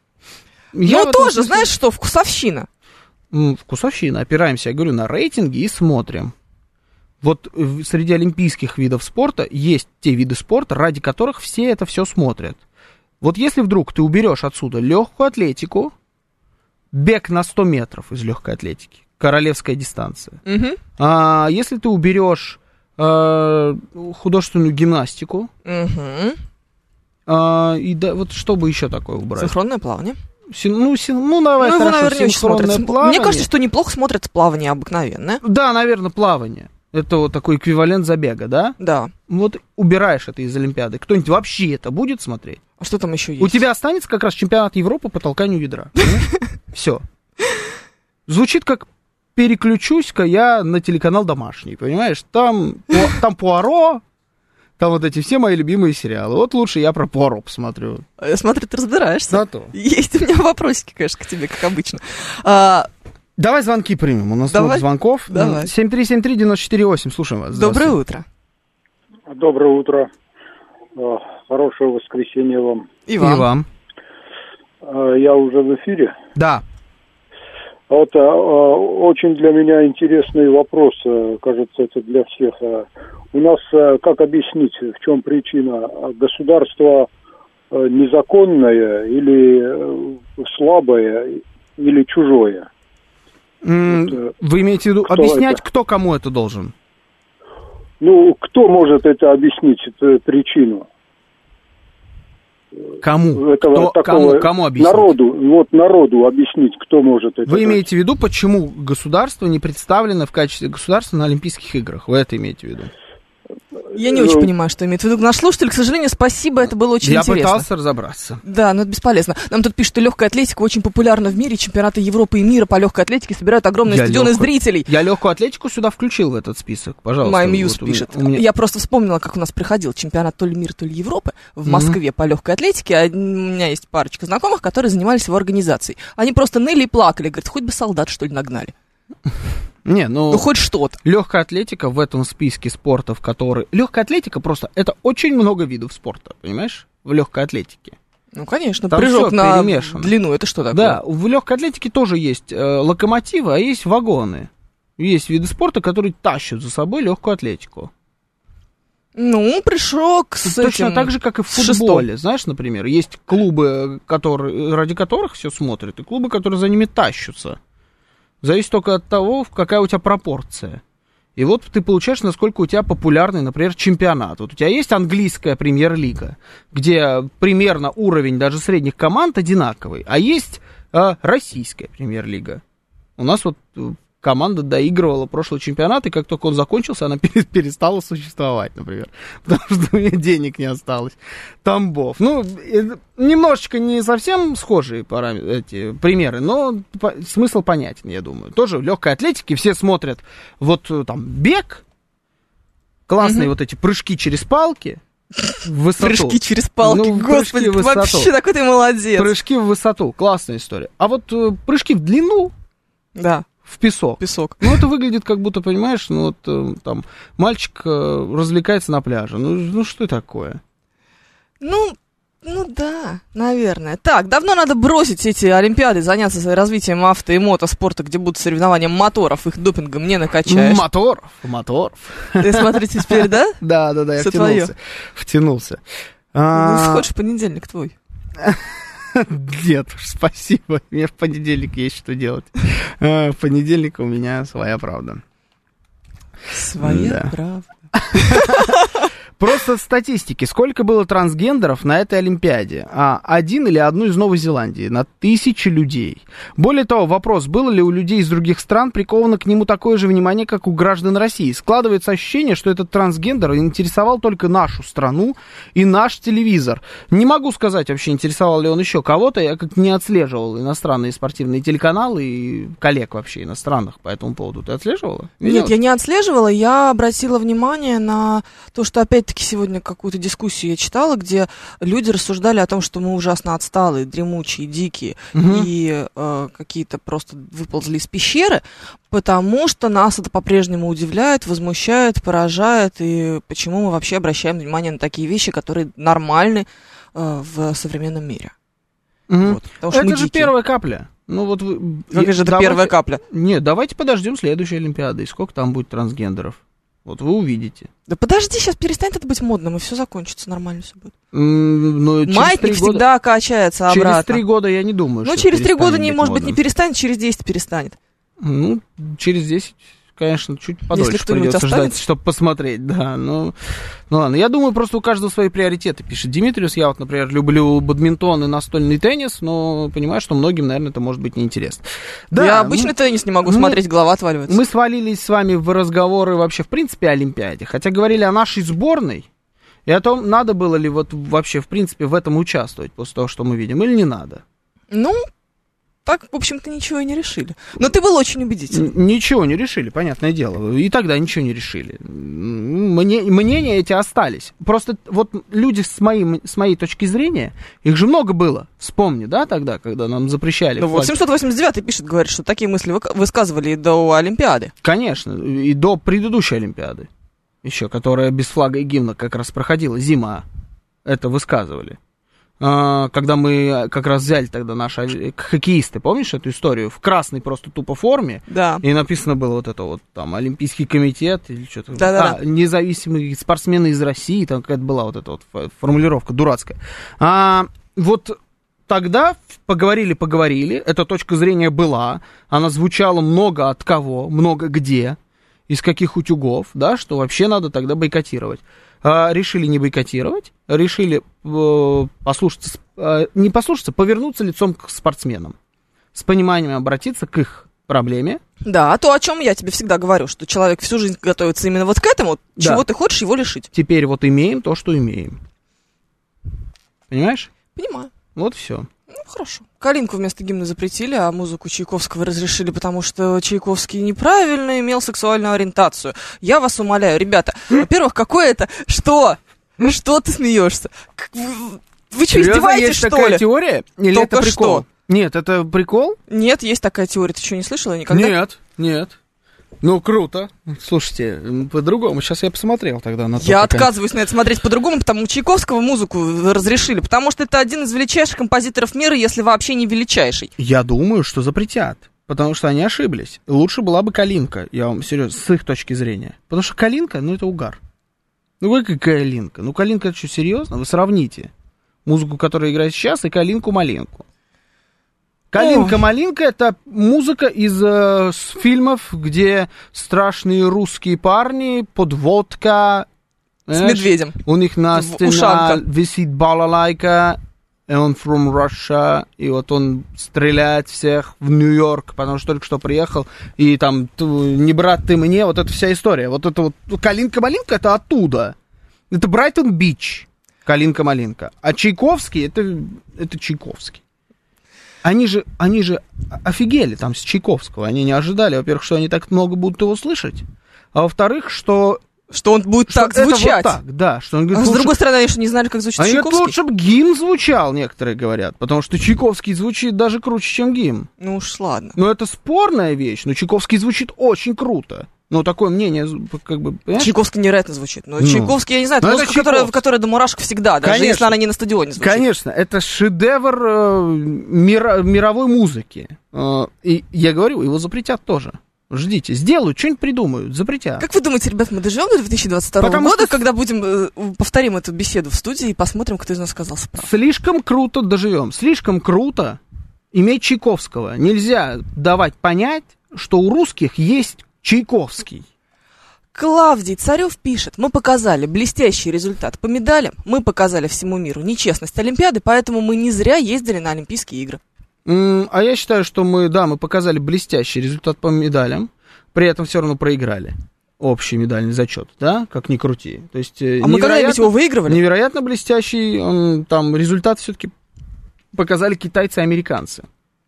Ну, тоже, знаешь что, вкусовщина. Вкусовщина, опираемся, я говорю, на рейтинги и смотрим. Вот среди олимпийских видов спорта есть те виды спорта, ради которых все это все смотрят. Вот если вдруг ты уберешь отсюда легкую атлетику, бег на 100 метров из легкой атлетики, королевская дистанция. Если ты уберешь художественную гимнастику, и да, вот что бы еще такое убрать? Синхронное плавание. Давай, хорошо, синхронное плавание. Мне кажется, что неплохо смотрится плавание обыкновенное. Да, наверное, плавание. Это вот такой эквивалент забега, да? Да. Вот убираешь это из Олимпиады. Кто-нибудь вообще это будет смотреть? А что там еще есть? У тебя останется как раз чемпионат Европы по толканию ядра. Все. Звучит как переключусь-ка я на телеканал «Домашний», понимаешь? Там Пуаро... Там вот эти все мои любимые сериалы. Вот лучше я про Пуаро посмотрю. Я смотрю, ты разбираешься. Да то. Есть у меня вопросики, конечно, к тебе, как обычно. Давай звонки примем. У нас много звонков. Давай. 7373948. Слушаем вас. Доброе утро. Доброе утро. Хорошего воскресенья вам. И вам. Я уже в эфире? Да. Вот очень для меня интересный вопрос, кажется, это для всех. У нас, как объяснить, в чем причина? Государство незаконное или слабое, или чужое? Вы имеете в виду объяснять, кто кому это должен? Ну, кто может это объяснить, эту причину? Кому? Этого Кому объяснить? Народу объяснить, кто может это. Вы имеете в виду, почему государство не представлено в качестве государства на Олимпийских играх? Вы это имеете в виду? Я не очень понимаю, что имеет в виду наш слушатель. К сожалению, спасибо, это было очень интересно. Я пытался разобраться. Да, но это бесполезно. Нам тут пишут, что легкая атлетика очень популярна в мире. Чемпионаты Европы и мира по легкой атлетике собирают огромные стадионы зрителей. Я легкую атлетику сюда включил в этот список, пожалуйста. Май Мьюз пишет. Я просто вспомнила, как у нас приходил чемпионат то ли мира, то ли Европы в Москве по легкой атлетике. У меня есть парочка знакомых, которые занимались его организацией. Они просто ныли и плакали. Говорят, хоть бы солдат, что ли, нагнали. Ну хоть что-то. Легкая атлетика в этом списке спортов, который... Легкая атлетика просто, это очень много видов спорта, понимаешь? В легкой атлетике. Ну, конечно, там прыжок на длину, это что такое? Да, в легкой атлетике тоже есть локомотивы, а есть вагоны. Есть виды спорта, которые тащат за собой легкую атлетику. Ну, прыжок с точно этим... так же, как и в футболе. Знаешь, например, есть клубы, ради которых все смотрят, и клубы, которые за ними тащатся. Зависит только от того, какая у тебя пропорция. И вот ты получаешь, насколько у тебя популярный, например, чемпионат. Вот у тебя есть английская премьер-лига, где примерно уровень даже средних команд одинаковый, а есть российская премьер-лига. У нас вот команда доигрывала прошлый чемпионат, и как только он закончился, она перестала существовать, например. Потому что у меня денег не осталось. Тамбов. Ну, немножечко не совсем схожие эти примеры, но смысл понятен, я думаю. Тоже в легкой атлетике все смотрят вот там бег, классные вот эти прыжки через палки в высоту. Прыжки через палки, господи, вообще такой ты молодец. Прыжки в высоту, классная история. А вот прыжки в длину... Да. В песок. Ну, это выглядит, как будто, понимаешь, ну, вот там мальчик развлекается на пляже. Ну, что такое? Ну, да, наверное. Так, давно надо бросить эти олимпиады, заняться развитием авто и мотоспорта, где будут соревнования моторов, их допингом не накачаешь. Моторов. Ты смотрите теперь, да? Да, я втянулся. Сходишь в понедельник твой. Нет, спасибо. Мне в понедельник есть что делать. В понедельник у меня своя правда. Своя правда. Просто статистики. Сколько было трансгендеров на этой Олимпиаде? Один или одну из Новой Зеландии на 1000 людей. Более того, вопрос, было ли у людей из других стран приковано к нему такое же внимание, как у граждан России. Складывается ощущение, что этот трансгендер интересовал только нашу страну и наш телевизор. Не могу сказать вообще, интересовал ли он еще кого-то. Я как не отслеживал иностранные спортивные телеканалы и коллег вообще иностранных по этому поводу. Ты отслеживала? Нет, я не отслеживала. Я обратила внимание на то, что опять-таки сегодня какую-то дискуссию я читала, где люди рассуждали о том, что мы ужасно отсталые, дремучие, дикие, и какие-то просто выползли из пещеры, потому что нас это по-прежнему удивляет, возмущает, поражает, и почему мы вообще обращаем внимание на такие вещи, которые нормальны в современном мире. Вот, это же первая капля. Ну, вот как же это первая капля? Нет, давайте подождем следующей Олимпиады, и сколько там будет трансгендеров. Вот вы увидите. Да подожди, сейчас перестанет это быть модным, и все закончится, нормально все будет. Маятник всегда качается обратно. Через 3 года я не думаю, что через 3 года, может быть, не перестанет, через 10 перестанет. Ну, через 10, конечно, чуть подольше придется ждать, чтобы посмотреть, да. Ну ладно, я думаю, просто у каждого свои приоритеты, пишет Димитриус. Я вот, например, люблю бадминтон и настольный теннис, но понимаю, что многим, наверное, это может быть неинтересно. Да, я обычно теннис не могу смотреть, голова отваливается. Мы свалились с вами в разговоры вообще, в принципе, о Олимпиаде, хотя говорили о нашей сборной и о том, надо было ли вот вообще, в принципе, в этом участвовать после того, что мы видим, или не надо. Ну, так, в общем-то, ничего и не решили. Но ты был очень убедительный. Ничего не решили, понятное дело. И тогда ничего не решили. Мнения эти остались. Просто вот люди с моей точки зрения, их же много было. Вспомни, да, тогда, когда нам запрещали. Ну вот 789 пишет, говорит, что такие мысли высказывали и до Олимпиады. Конечно, и до предыдущей Олимпиады. Еще, которая без флага и гимна как раз проходила. Зима. Это высказывали. когда мы как раз взяли тогда наши хоккеисты, помнишь эту историю? В красной просто тупо форме. Да. И написано было вот это вот там Олимпийский комитет или что-то. Да. Независимые спортсмены из России, там какая-то была вот эта вот формулировка дурацкая. Вот тогда поговорили, эта точка зрения была, она звучала много от кого, много где, из каких утюгов, да, что вообще надо тогда бойкотировать. Решили не бойкотировать, решили повернуться лицом к спортсменам, с пониманием обратиться к их проблеме. Да, то, о чем я тебе всегда говорю, что человек всю жизнь готовится именно вот к этому, чего ты хочешь его лишить. Теперь вот имеем то, что имеем. Понимаешь? Понимаю. Вот все. Ну, хорошо. Калинку вместо гимна запретили, а музыку Чайковского разрешили, потому что Чайковский неправильно имел сексуальную ориентацию. Я вас умоляю, ребята, во-первых, какое это... Что? Что ты смеешься? Вы что, издеваетесь, есть что ли? такая теория? Или Только это прикол? что? Нет, это прикол? Нет, есть такая теория. Ты что, не слышала никогда? Нет. Ну, круто. Слушайте, по-другому. Сейчас я посмотрел тогда на то. Я отказываюсь на это смотреть по-другому, потому что Чайковского музыку разрешили, потому что это один из величайших композиторов мира, если вообще не величайший. Я думаю, что запретят, потому что они ошиблись. Лучше была бы Калинка, я вам серьезно, с их точки зрения. Потому что Калинка, это угар. Вы какая Калинка? Калинка, это что, серьезно? Вы сравните музыку, которая играет сейчас, и Калинку-малинку. Калинка-малинка — это музыка из фильмов, где страшные русские парни, подводка. С медведем. У них на стене висит балалайка, и он from Russia, и вот он стреляет всех в Нью-Йорк, потому что только что приехал, и там не брат ты мне, вот эта вся история. Вот это вот Калинка-малинка — это оттуда. Это Брайтон-Бич, Калинка-малинка. А Чайковский — это Чайковский. Они же офигели там с Чайковского. Они не ожидали, во-первых, что они так много будут его слышать, а во-вторых, что он будет так звучать. Вот так, да. Что он говорит, с другой стороны, они же не знали, как звучит Чайковский. Лучше бы гимн звучал, некоторые говорят, потому что Чайковский звучит даже круче, чем гимн. Ну уж ладно. Но это спорная вещь, но Чайковский звучит очень круто. Такое мнение, как бы, понимаешь? Чайковский невероятно звучит. Чайковский, я не знаю, это музыка, которая до мурашек всегда, даже если она не на стадионе звучит. Конечно, это шедевр мировой музыки. И я говорю, его запретят тоже. Ждите, сделают, что-нибудь придумают, запретят. Как вы думаете, ребят, мы доживем до 2022 года, когда повторим эту беседу в студии и посмотрим, кто из нас оказался прав? Слишком круто доживем, слишком круто иметь Чайковского. Нельзя давать понять, что у русских есть Чайковский. Клавдий Царев пишет: мы показали блестящий результат по медалям, мы показали всему миру нечестность Олимпиады, поэтому мы не зря ездили на Олимпийские игры. А я считаю, что мы показали блестящий результат по медалям, при этом все равно проиграли общий медальный зачет, да, как ни крути. То есть, мы когда-нибудь его выигрывали? Невероятно блестящий, там результат все-таки показали китайцы и американцы.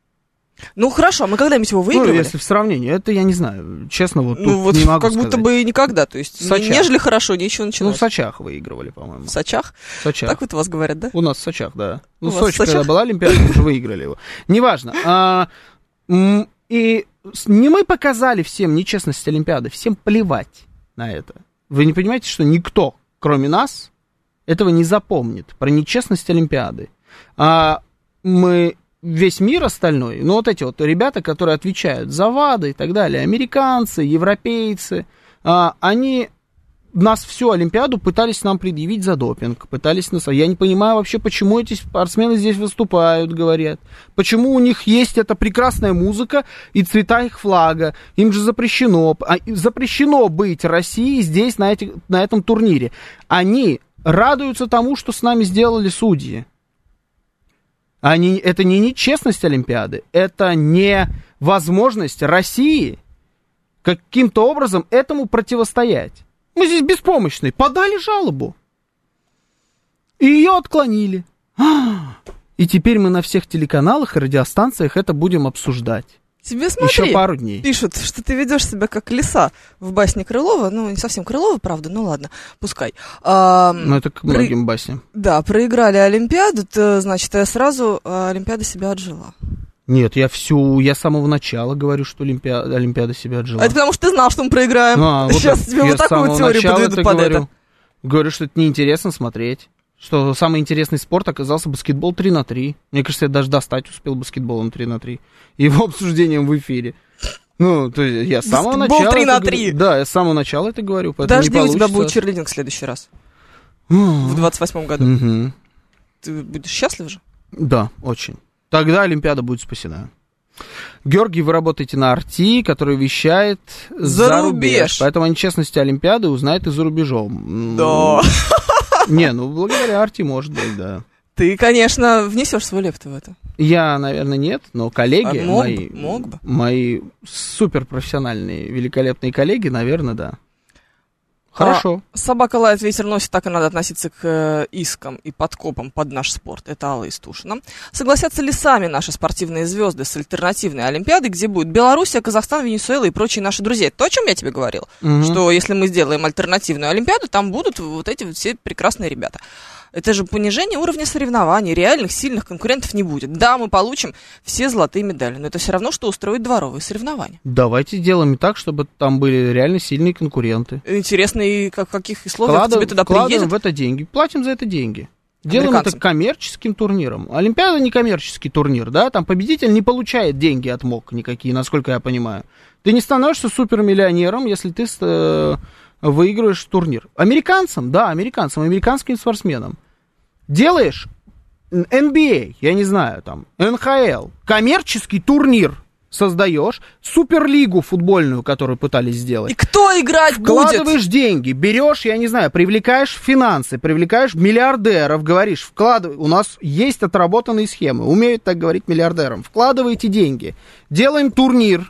Ну хорошо, а мы когда-нибудь его выигрывали? Если в сравнении, это я не знаю, честно, вот тут не могу как сказать. будто бы никогда, то есть нежели хорошо, нечего начинать. В Сочах выигрывали, по-моему. В Сочах? Сочах. Так вот у вас говорят, да? У нас в Сочах, да. Сочи, когда была Олимпиада, мы уже выиграли его. Неважно. И не мы показали всем нечестность Олимпиады, всем плевать на это. Вы не понимаете, что никто, кроме нас, этого не запомнит, про нечестность Олимпиады. Весь мир остальной, вот эти вот ребята, которые отвечают за ВАДА и так далее, американцы, европейцы, они нас всю Олимпиаду пытались нам предъявить за допинг, я не понимаю вообще, почему эти спортсмены здесь выступают, говорят, почему у них есть эта прекрасная музыка и цвета их флага, им же запрещено быть России здесь, на этом турнире. Они радуются тому, что с нами сделали судьи. Это не нечестность Олимпиады, это не возможность России каким-то образом этому противостоять. Мы здесь беспомощные. Подали жалобу. И ее отклонили. И теперь мы на всех телеканалах и радиостанциях это будем обсуждать. Тебе, смотри, еще пару дней. Пишут, что ты ведешь себя как лиса в басне Крылова. Не совсем Крылова, правда, ладно, пускай. Это к многим басням. Да, проиграли Олимпиаду, значит, сразу Олимпиада себя отжила. Нет, я с самого начала говорю, что Олимпиада себя отжила. А это потому что ты знал, что мы проиграем. Сейчас тебе вот такую теорию подведу под это. Говорю, что это неинтересно смотреть. что самый интересный спорт оказался баскетбол 3х3. Мне кажется, я даже достать успел баскетболом 3х3. Его обсуждением в эфире. Ну, то есть я с самого начала... 3х3. Да, я с самого начала это говорю, поэтому Подожди, у тебя будет чирлидинг в следующий раз. В 28-м году. Ты будешь счастлив же? Да, очень. Тогда Олимпиада будет спасена. Георгий, вы работаете на RT, который вещает за рубеж. Поэтому о нечестности Олимпиады узнает и за рубежом. Да. Не, ну благодаря RT может быть, да. Ты, конечно, внесешь свой лепту в это. Я, наверное, нет, но коллеги, мог бы. мои суперпрофессиональные, великолепные коллеги, наверное, да. Хорошо. Собака лает, ветер носит, так и надо относиться к искам и подкопам под наш спорт. Это Алла из Тушина. Согласятся ли сами наши спортивные звезды с альтернативной Олимпиадой, где будет Белоруссия, Казахстан, Венесуэла и прочие наши друзья? То, о чем я тебе говорил. Что если мы сделаем альтернативную Олимпиаду, там будут вот эти вот все прекрасные ребята. Это же понижение уровня соревнований, реальных сильных конкурентов не будет. Да, мы получим все золотые медали, но это все равно, что устроить дворовые соревнования. Давайте сделаем так, чтобы там были реально сильные конкуренты. Интересно, и в каких условиях тебе туда приедут? Вкладываем в это деньги, платим за это деньги. Делаем это коммерческим турниром. Олимпиада не коммерческий турнир, да, там победитель не получает деньги от МОК никакие, насколько я понимаю. Ты не становишься супермиллионером, если ты выигрываешь турнир. Американским спортсменам. Делаешь NBA, я не знаю, там, НХЛ, коммерческий турнир создаешь, суперлигу футбольную, которую пытались сделать. И кто играть будет? Вкладываешь деньги, берешь, я не знаю, привлекаешь финансы, привлекаешь миллиардеров, говоришь, вкладывай, у нас есть отработанные схемы, умеют так говорить миллиардерам, вкладывайте деньги, делаем турнир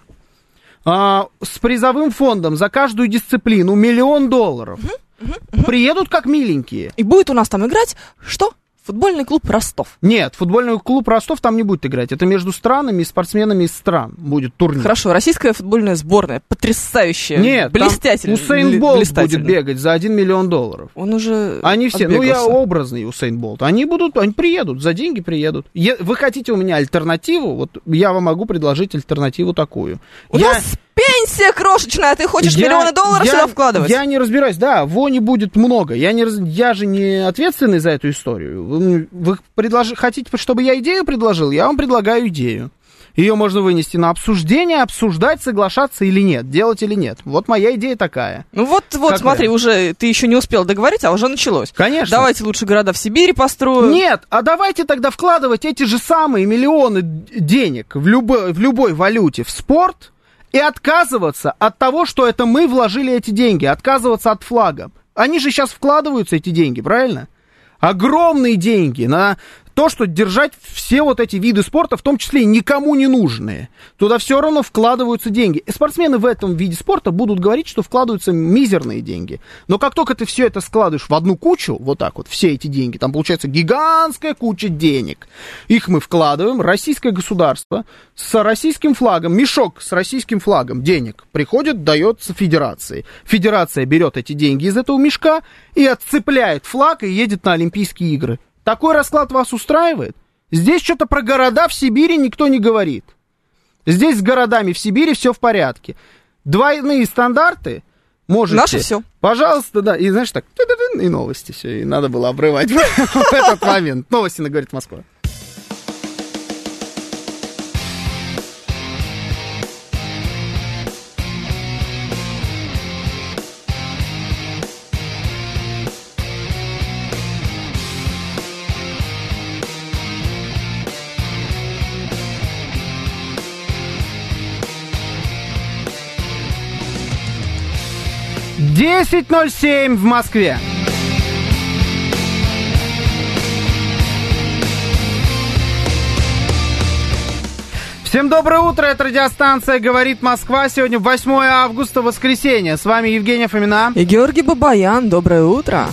с призовым фондом за каждую дисциплину $1 миллион. Приедут как миленькие. И будет у нас там играть что? Футбольный клуб Ростов. Нет, футбольный клуб Ростов там не будет играть. Это между странами и спортсменами из стран будет турнир. Хорошо, российская футбольная сборная, потрясающая, нет, блестательная. Усейн Болт будет бегать за $1 миллион. Он уже они все, я образный Усейн Болт. Они приедут, за деньги приедут. Вы хотите у меня альтернативу? Вот я вам могу предложить альтернативу такую. У нас пенсия крошечная, а ты хочешь миллионы долларов сюда вкладывать? Я не разбираюсь, да, вони будет много. Я же не ответственный за эту историю. Вы хотите, чтобы я идею предложил? Я вам предлагаю идею. Ее можно вынести на обсуждение, обсуждать, соглашаться или нет, делать или нет. Вот моя идея такая. Ну вот смотри, уже ты еще не успел договорить, а уже началось. Конечно. Давайте лучше города в Сибири построим. Нет, а давайте тогда вкладывать эти же самые миллионы денег в любой валюте в спорт и отказываться от того, что это мы вложили эти деньги, отказываться от флага. Они же сейчас вкладываются, эти деньги, правильно? Огромные деньги на то, что держать все вот эти виды спорта, в том числе и никому не нужные. Туда все равно вкладываются деньги. И спортсмены в этом виде спорта будут говорить, что вкладываются мизерные деньги. Но как только ты все это складываешь в одну кучу, вот так вот, все эти деньги, там получается гигантская куча денег. Их мы вкладываем, российское государство с российским флагом, мешок с российским флагом денег приходит, дается федерации. Федерация берет эти деньги из этого мешка и отцепляет флаг и едет на Олимпийские игры. Такой расклад вас устраивает? Здесь что-то про города в Сибири никто не говорит. Здесь с городами в Сибири все в порядке. Двойные стандарты можете... Наше все. Пожалуйста, да. И знаешь так, и новости все. И надо было обрывать в этот момент. Новости на «Говорит Москва». «10:07 в Москве». Всем доброе утро, это радиостанция «Говорит Москва». Сегодня 8 августа, воскресенье. С вами Евгения Фомина. И Георгий Бабаян. Доброе утро.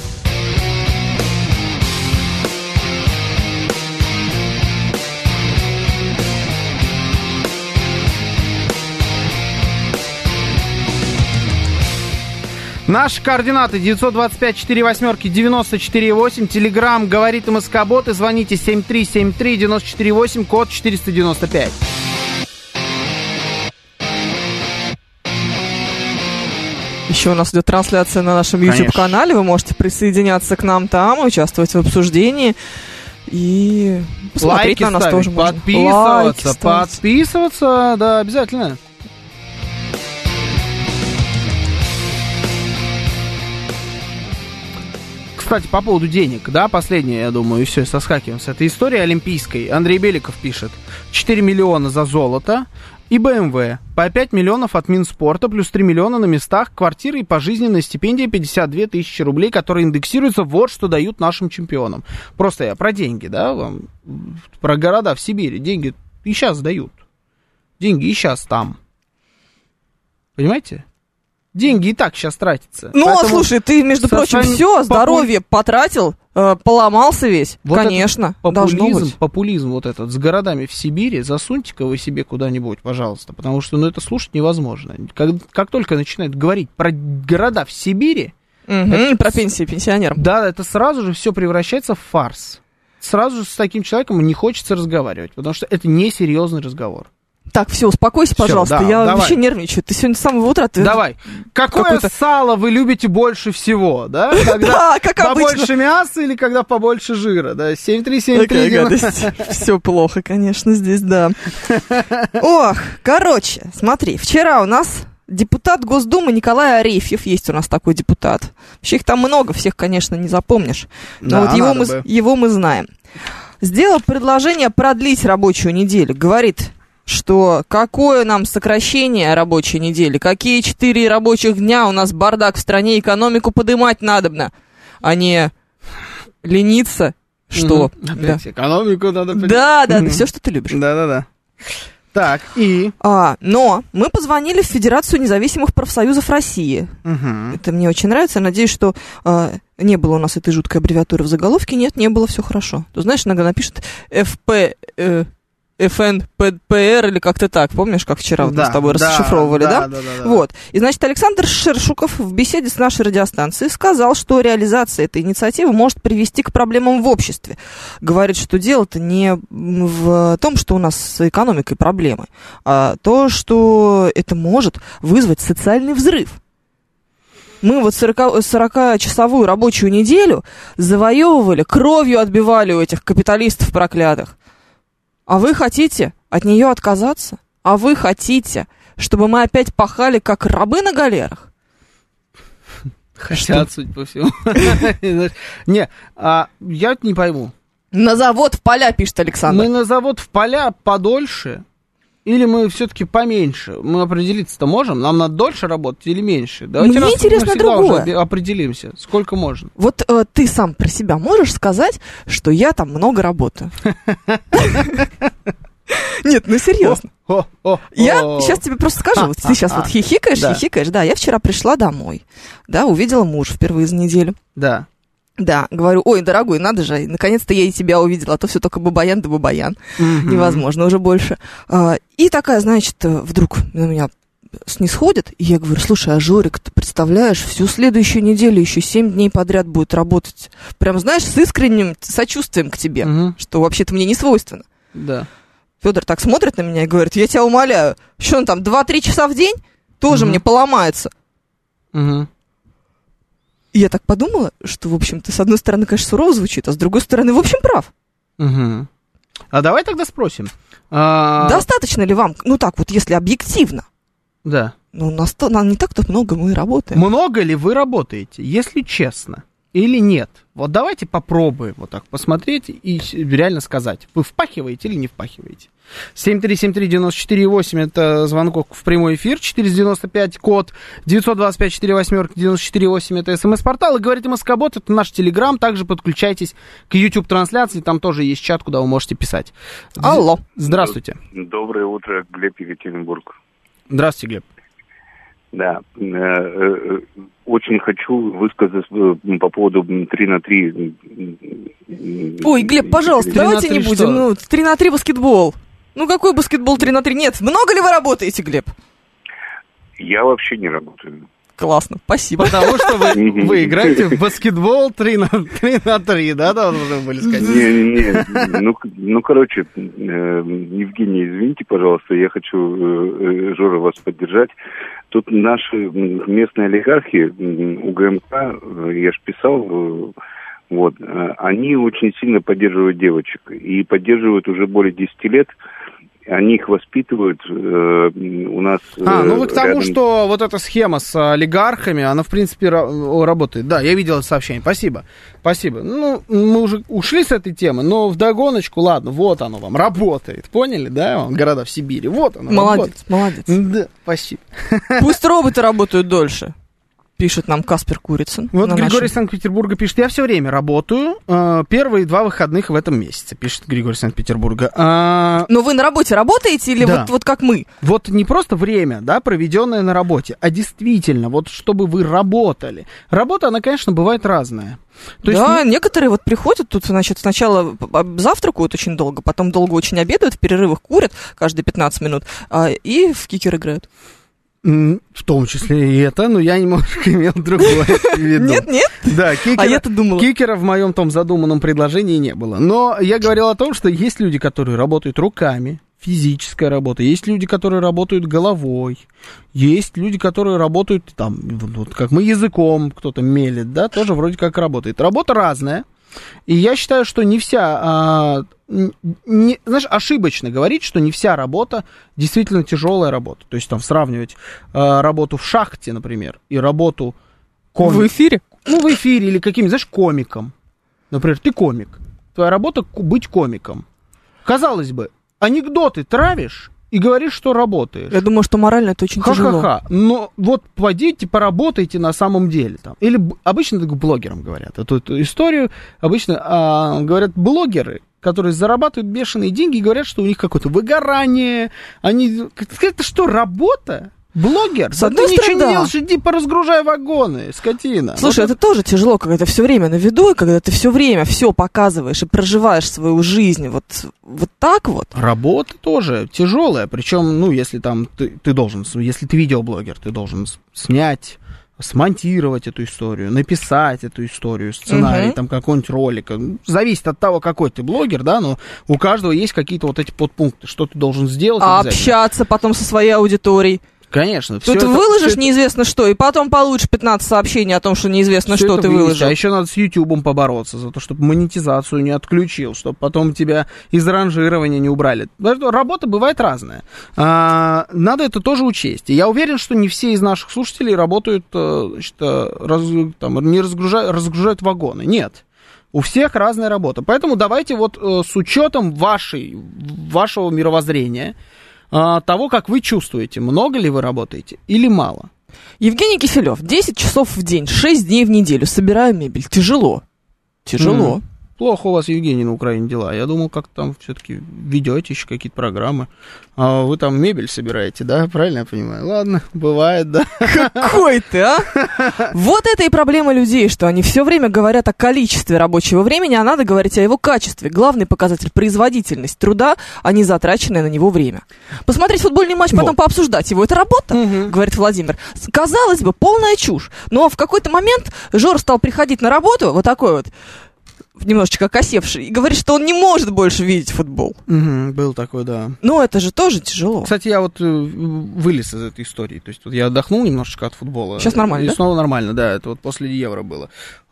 Наши координаты 925-48-94-8, Телеграм «Говорит МСК-бот» и звоните 7373-94-8, код Еще у нас идет трансляция на нашем YouTube-канале. Вы можете присоединяться к нам там, участвовать в обсуждении. И посмотреть лайки на нас ставить, тоже можно. Подписываться, да, обязательно. Кстати, по поводу денег, да, последнее, я думаю, и все, соскакиваем с этой истории олимпийской. Андрей Беликов пишет: 4 миллиона за золото и БМВ, по 5 миллионов от Минспорта, плюс 3 миллиона на местах, квартиры и пожизненная стипендия 52 тысячи рублей, которые индексируются, вот что дают нашим чемпионам. Просто я про деньги, да, вам, про города в Сибири, деньги и сейчас дают. Деньги и сейчас там. Понимаете? Деньги и так сейчас тратятся. Ну, а слушай, ты, между прочим, все, здоровье потратил, поломался весь. Вот конечно, должно быть. Популизм вот этот с городами в Сибири, засуньте-ка вы себе куда-нибудь, пожалуйста, потому что, ну, это слушать невозможно. Как только начинают говорить про города в Сибири... про пенсии пенсионерам. Да, это сразу же все превращается в фарс. Сразу же с таким человеком не хочется разговаривать, потому что это несерьезный разговор. Так, все, успокойся, пожалуйста, всё, да, я вообще нервничаю. Ты сегодня с самого утра... Давай. Какое сало вы любите больше всего, да? Да, как обычно. Побольше мяса или когда побольше жира, да? 73739. Какая гадость. Все плохо, конечно, здесь, да. Ох, короче, смотри, вчера у нас депутат Госдумы Николай Арефьев, есть у нас такой депутат. Вообще их там много, всех, конечно, не запомнишь. Но вот его мы знаем. Сделал предложение продлить рабочую неделю. Говорит... что какое нам сокращение рабочей недели, какие 4 рабочих дня, у нас бардак в стране, экономику подымать надобно, а не лениться, что? Опять экономику надо поднимать. Да, все, что ты любишь. Да. Так, и? Но мы позвонили в Федерацию независимых профсоюзов России. Это мне очень нравится, я надеюсь, что не было у нас этой жуткой аббревиатуры в заголовке, нет, не было, все хорошо. Ты знаешь, иногда напишут ФНППР или как-то так, помнишь, как вчера мы с тобой расшифровывали, да? Вот. И, значит, Александр Шершуков в беседе с нашей радиостанцией сказал, что реализация этой инициативы может привести к проблемам в обществе. Говорит, что дело-то не в том, что у нас с экономикой проблемы, а то, что это может вызвать социальный взрыв. Мы вот 40-часовую рабочую неделю завоевывали, кровью отбивали у этих капиталистов проклятых. А вы хотите от нее отказаться? А вы хотите, чтобы мы опять пахали, как рабы на галерах? Хотят, судя по всему. Не, я не пойму. На завод в поля, пишет Александр. Мы на завод в поля подольше? Или мы все-таки поменьше? Мы определиться-то можем? Нам надо дольше работать или меньше? Давайте мне интересно другое. Уже определимся, сколько можно. Вот ты сам про себя можешь сказать, что я там много работаю? Нет, ну серьезно. Я сейчас тебе просто скажу. Вот ты сейчас вот хихикаешь. Да, я вчера пришла домой. Да, увидела мужа впервые за неделю. Да. Да, говорю, ой, дорогой, надо же, наконец-то я и тебя увидела, а то все только бабаян да бабаян. Невозможно уже больше. И такая, значит, вдруг на меня снисходит, и я говорю, слушай, а Жорик, ты представляешь, всю следующую неделю еще 7 дней подряд будет работать. Прям, знаешь, с искренним сочувствием к тебе, что вообще-то мне не свойственно. Да. Федор так смотрит на меня и говорит, я тебя умоляю, что он там, 2-3 часа в день? Тоже мне поломается. И я так подумала, что, в общем-то, с одной стороны, конечно, сурово звучит, а с другой стороны, в общем, прав. А давай тогда спросим. Достаточно ли вам, ну так вот, если объективно? Да. Ну, нас не так-то много мы работаем. Много ли вы работаете, если честно, или нет? Вот давайте попробуем вот так посмотреть и реально сказать, вы впахиваете или не впахиваете. 7373948, это звонок в прямой эфир, 495, код 925-48-94-8, это СМС-портал, и говорит МСК-бот, это наш Телеграм, также подключайтесь к YouTube-трансляции, там тоже есть чат, куда вы можете писать. Алло. Здравствуйте. Доброе утро, Глеб, Екатеринбург. Здравствуйте, Глеб. Да, очень хочу высказать по поводу 3 на 3. Ой, Глеб, пожалуйста, давайте не будем, ну, 3 на 3 баскетбол. Ну, какой баскетбол 3 на 3? Нет, много ли вы работаете, Глеб? Я вообще не работаю. Классно, спасибо. Потому что вы играете в баскетбол 3 на 3, да, должны были сказать? Не, короче, Евгений, извините, пожалуйста, я хочу, Жора, вас поддержать. Тут наши местные олигархи, УГМК, я же писал, вот, они очень сильно поддерживают девочек. И поддерживают уже более 10 лет. Они их воспитывают у нас. Вы к тому, что вот эта схема с олигархами, она, в принципе, работает. Да, я видел это сообщение. Спасибо. Ну, мы уже ушли с этой темы, но вдогоночку, ладно, вот оно вам работает. Поняли, да? Города в Сибири. Вот оно. Молодец. Да, спасибо. Пусть роботы работают дольше. Пишет нам Каспер Курицын. Вот Григорий из Санкт-Петербурга пишет: я все время работаю, первые 2 выходных в этом месяце, пишет Григорий из Санкт-Петербурга. Но вы на работе работаете или да. вот как мы? Вот не просто время, да, проведенное на работе, а действительно, вот чтобы вы работали. Работа, она, конечно, бывает разная. То да, есть, некоторые вот приходят тут, значит, сначала завтракают очень долго, потом долго очень обедают, в перерывах курят каждые 15 минут и в кикер играют. В том числе и это, но я немножко имел другое в виду. Нет? Да, я-то думала. Кикера в моем том задуманном предложении не было. Но я говорил о том, что есть люди, которые работают руками, физическая работа, есть люди, которые работают головой, есть люди, которые работают, там, вот как мы, языком, кто-то мелет, да, тоже вроде как работает. Работа разная. И я считаю, что не вся, знаешь, ошибочно говорить, что не вся работа действительно тяжелая работа. То есть там сравнивать работу в шахте, например, и работу в эфире? Ну, в эфире или каким-нибудь, знаешь, комиком. Например, ты комик. Твоя работа быть комиком. Казалось бы, анекдоты травишь и говоришь, что работаешь. Я думаю, что морально это очень тяжело. Ха-ха-ха. Но вот пойдите, поработайте на самом деле. Там. Или обычно так блогерам говорят. Эту историю обычно говорят блогеры, которые зарабатывают бешеные деньги, и говорят, что у них какое-то выгорание. Они... Это что, работа? Блогер? С одной стороны, ничего не делаешь, иди поразгружай вагоны, скотина. Слушай, это тоже тяжело, когда ты все время на виду, и когда ты все время все показываешь и проживаешь свою жизнь вот так вот. Работа тоже тяжелая, причем, ну, если там ты должен, если ты видеоблогер, ты должен снять, смонтировать эту историю, написать эту историю, сценарий, там, какой-нибудь ролик. Зависит от того, какой ты блогер, да, но у каждого есть какие-то вот эти подпункты, что ты должен сделать. Общаться потом со своей аудиторией. Конечно. Тут выложишь неизвестно что, и потом получишь 15 сообщений о том, что неизвестно что ты выложил. А еще надо с Ютубом побороться за то, чтобы монетизацию не отключил, чтобы потом тебя из ранжирования не убрали. Работа бывает разная. Надо это тоже учесть. И я уверен, что не все из наших слушателей работают, значит, не разгружают вагоны. Нет. У всех разная работа. Поэтому давайте вот с учетом вашего мировоззрения, того, как вы чувствуете, много ли вы работаете или мало. Евгений Киселев, 10 часов в день, 6 дней в неделю, собираю мебель. Тяжело. Плохо у вас, Евгений, на Украине дела. Я думал, как там все-таки ведете еще какие-то программы. А вы там мебель собираете, да? Правильно я понимаю? Ладно, бывает, да. Какой ты, а? Вот это и проблема людей, что они все время говорят о количестве рабочего времени, а надо говорить о его качестве. Главный показатель — производительность труда, а не затраченное на него время. Посмотреть футбольный матч, потом пообсуждать его — это работа, говорит Владимир. Казалось бы, полная чушь. Но в какой-то момент Жора стал приходить на работу, вот такой вот, немножечко окосевший, и говорит, что он не может больше видеть футбол. Был такой, да. Ну, это же тоже тяжело. Кстати, я вот вылез из этой истории. То есть вот я отдохнул немножечко от футбола. Сейчас нормально, и да? Снова нормально, да. Это вот после Евро было.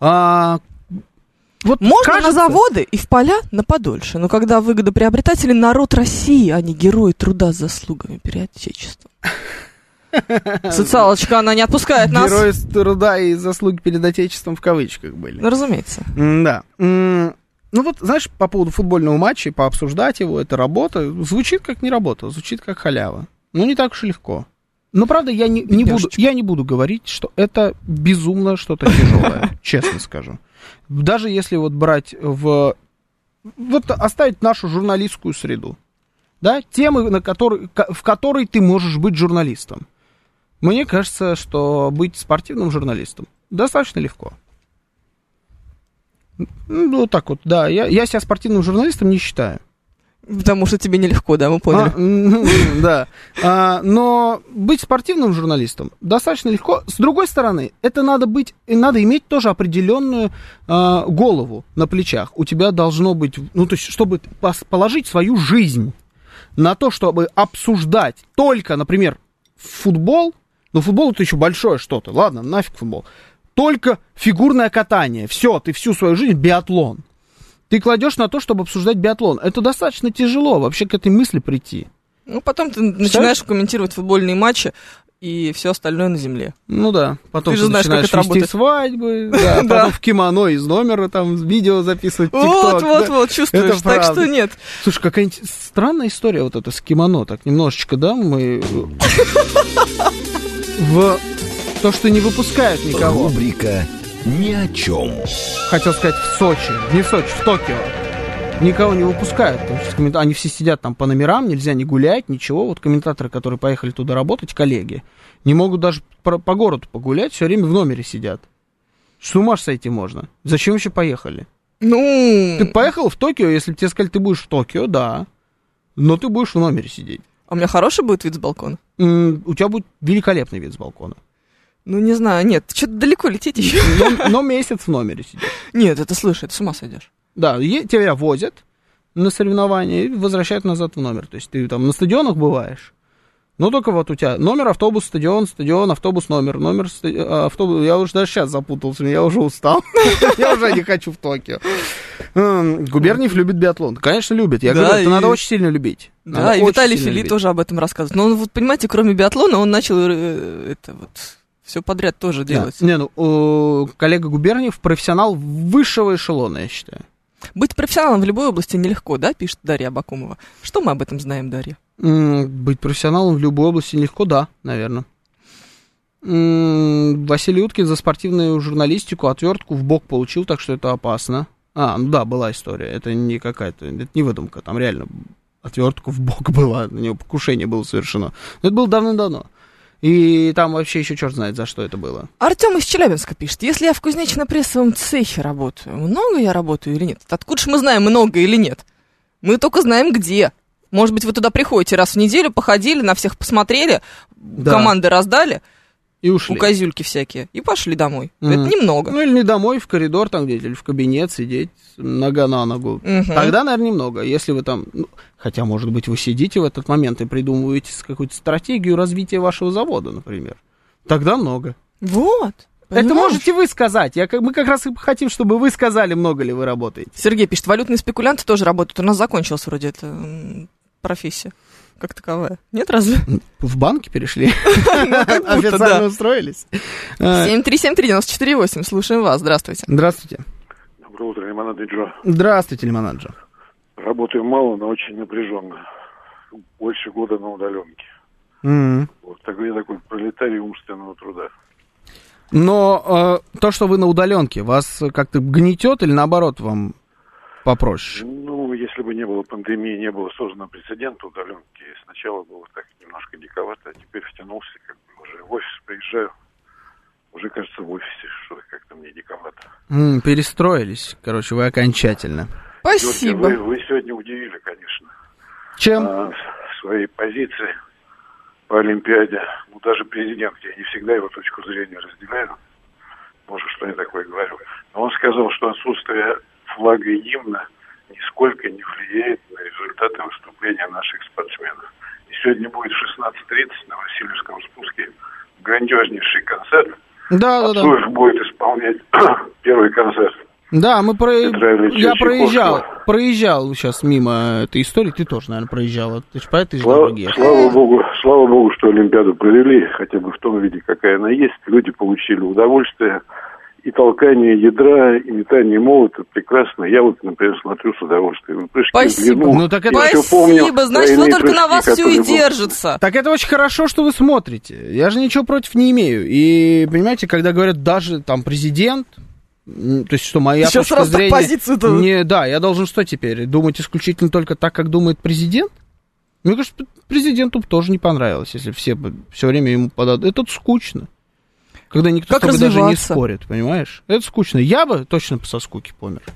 Вот можно кажется... на заводы и в поля на подольше. Но когда выгодоприобретатели — народ России, а не герои труда с заслугами перед Отечеством. Социалочка, она не отпускает нас. Герои труда и заслуги перед Отечеством в кавычках были. Ну, разумеется. Да. Ну вот, знаешь, по поводу футбольного матча, пообсуждать его, это работа. Звучит как не работа, звучит как халява. Ну, не так уж и легко. Но, правда, я не буду говорить, что это безумно что-то тяжелое, честно скажу. Даже если вот брать вот оставить нашу журналистскую среду, да, темы, в которой ты можешь быть журналистом. Мне кажется, что быть спортивным журналистом достаточно легко. Ну, вот так вот, да. Я себя спортивным журналистом не считаю. Потому что тебе нелегко, да, мы поняли. Да. Но быть спортивным журналистом достаточно легко. С другой стороны, это надо иметь тоже определенную голову на плечах. У тебя должно быть, то есть, чтобы положить свою жизнь на то, чтобы обсуждать только, например, футбол. Но футбол это еще большое что-то. Ладно, нафиг футбол. Только фигурное катание. Все, ты всю свою жизнь биатлон. Ты кладешь на то, чтобы обсуждать биатлон. Это достаточно тяжело вообще к этой мысли прийти. Потом ты начинаешь комментировать футбольные матчи и все остальное на земле. Ну да. Потом ты же знаешь, начинаешь как это вести свадьбы, да, потом в кимоно из номера там видео записывать, ТикТок. Вот, чувствуешь, так что нет. Слушай, какая-нибудь странная история вот эта с кимоно. Так немножечко, да, мы... В то, что не выпускают никого. Рубрика «Ни о чем». Хотел сказать в Сочи, не в Сочи, в Токио. Никого не выпускают, потому что они все сидят там по номерам, нельзя ни гулять, ничего. Вот комментаторы, которые поехали туда работать, коллеги, не могут даже по городу погулять, все время в номере сидят. С ума ж сойти можно. Зачем еще поехали? Ты поехал в Токио, если тебе сказали, ты будешь в Токио, да, но ты будешь в номере сидеть. А у меня хороший будет вид с балкона? У тебя будет великолепный вид с балкона. Не знаю, нет, что-то далеко лететь еще. Но месяц в номере сидишь. Нет, это слушай, ты с ума сойдешь. Да, тебя возят на соревнования и возвращают назад в номер. То есть ты там на стадионах бываешь, но только вот у тебя номер, автобус, стадион, автобус, номер, автобус. Я уже даже сейчас запутался, я уже устал. Я уже не хочу в Токио. Губерниев любит биатлон. Конечно, любит. Я говорю, это надо очень сильно любить. Да, и Виталий Фили тоже об этом рассказывает. Но вот, понимаете, кроме биатлона он начал все подряд тоже делать. Коллега Губерниев профессионал высшего эшелона, я считаю. Быть профессионалом в любой области нелегко, да, пишет Дарья Абакумова. Что мы об этом знаем, Дарья? Быть профессионалом в любой области нелегко, да, наверное. Василий Уткин за спортивную журналистику отвертку в бок получил, так что это опасно. Да, была история. Это не какая-то, это не выдумка, там реально отвертка в бок была, на него покушение было совершено. Но это было давно-давно. И там вообще еще черт знает, за что это было. Артем из Челябинска пишет: если я в кузнечно-прессовом цехе работаю, много я работаю или нет? Откуда же мы знаем, много или нет? Мы только знаем, где. Может быть, вы туда приходите раз в неделю, походили, на всех посмотрели, команды раздали. И ушли. У козюльки всякие. И пошли домой. Это немного. Или не домой, в коридор там где-то, или в кабинет сидеть, нога на ногу. Тогда, наверное, немного. Если вы там... хотя, может быть, вы сидите в этот момент и придумываете какую-то стратегию развития вашего завода, например. Тогда много. Вот. Понимаешь? Это можете вы сказать. Мы как раз и хотим, чтобы вы сказали, много ли вы работаете. Сергей пишет: валютные спекулянты тоже работают. У нас закончилась вроде эта профессия. Как таковая. Нет, разве? В банке перешли? Официально устроились? 7373948. Слушаем вас. Здравствуйте. Здравствуйте. Доброе утро, Лимонад и Джо. Здравствуйте, Лимонад Джо. Работаю мало, но очень напряженно. Больше года на удаленке. Вот я такой пролетарий умственного труда. Но то, что вы на удаленке, вас как-то гнетет или наоборот вам попроще? Если бы не было пандемии, не было создано прецедента удаленки, сначала было так немножко диковато, а теперь втянулся, уже в офис приезжаю, уже кажется в офисе, что как-то мне диковато. Перестроились, вы окончательно. Спасибо. Вы сегодня удивили, конечно. Чем? Своей позиции по Олимпиаде. Даже президент, я не всегда его точку зрения разделяю, может, что я такое говорю, но он сказал, что отсутствие флага и гимна нисколько не влияет на результаты выступления наших спортсменов. И сегодня будет в 16:30 на Васильевском спуске грандиознейший концерт. Да. Цоев будет исполнять первый концерт. Да, я проезжал сейчас мимо этой истории, ты тоже, наверное, проезжал. Ты же по этой же дороге. Слава богу, что Олимпиаду провели, хотя бы в том виде, какая она есть. Люди получили удовольствие. И толкание ядра, и метание молота прекрасно. Я например, смотрю с удовольствием. Спасибо. Спасибо, значит, вот только на вас все и держится. Так это очень хорошо, что вы смотрите. Я же ничего против не имею. И, понимаете, когда говорят даже там президент, то есть, что моя сейчас точка зрения... позицию-то... Да, я должен что теперь? Думать исключительно только так, как думает президент? Мне кажется, президенту тоже не понравилось, если все время ему подадут. Это скучно. Когда никто с тобой даже не спорит, понимаешь? Это скучно. Я бы точно со скуки помер.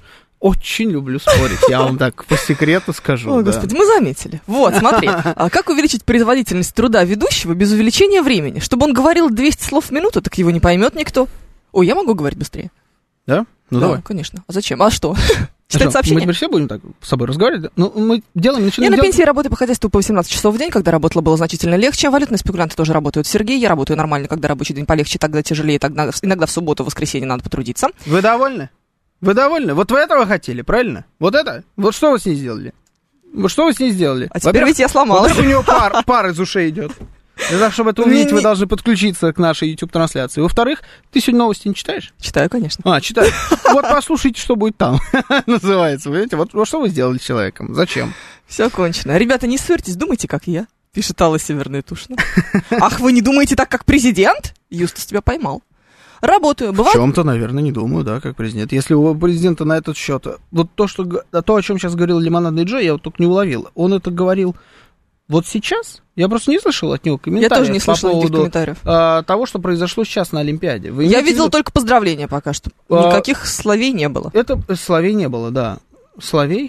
очень люблю спорить, я вам так по секрету скажу. Ой, господи, мы заметили. Вот, смотри, как увеличить производительность труда ведущего без увеличения времени? Чтобы он говорил 200 слов в минуту, так его не поймет никто. Ой, я могу говорить быстрее. Да? Ну да, давай. Конечно. А зачем? А что? Читать сообщения? Мы теперь все будем так с собой разговаривать? Ну, мы начинаем Я на пенсии работаю по хозяйству по 18 часов в день, когда работала было значительно легче. Валютные спекулянты тоже работают. Сергей, я работаю нормально, когда рабочий день полегче, тогда тяжелее, тогда иногда в субботу, в воскресенье надо потрудиться. Вы довольны? Вы довольны? Вот вы этого хотели, правильно? Вот это? Вот что вы с ней сделали? Вот что вы с ней сделали? А теперь ведь я сломалась. Вот у нее пар из ушей идет. Для того, чтобы это увидеть, вы должны подключиться к нашей YouTube-трансляции. Во-вторых, ты сегодня новости не читаешь? Читаю, конечно. Читаю. Вот послушайте, что будет там. Называется, понимаете? Вот что вы сделали с человеком? Зачем? Все кончено. Ребята, не ссорьтесь, думайте, как я. Пишет Алла Северная Тушина. Ах, вы не думаете так, как президент? Юстас тебя поймал. Работаю. Бывает? В чем-то, наверное, не думаю, да, как президент. Если у президента на этот счет... Вот то, о чем сейчас говорил Лимонадный Джо, я вот только не уловил. Он это говорил вот сейчас? Я просто не слышал от него комментариев. Я тоже не слышал по поводу комментариев. Того, что произошло сейчас на Олимпиаде. Я видел только поздравления пока что. Никаких словей не было. Это словей не было, да. Словей?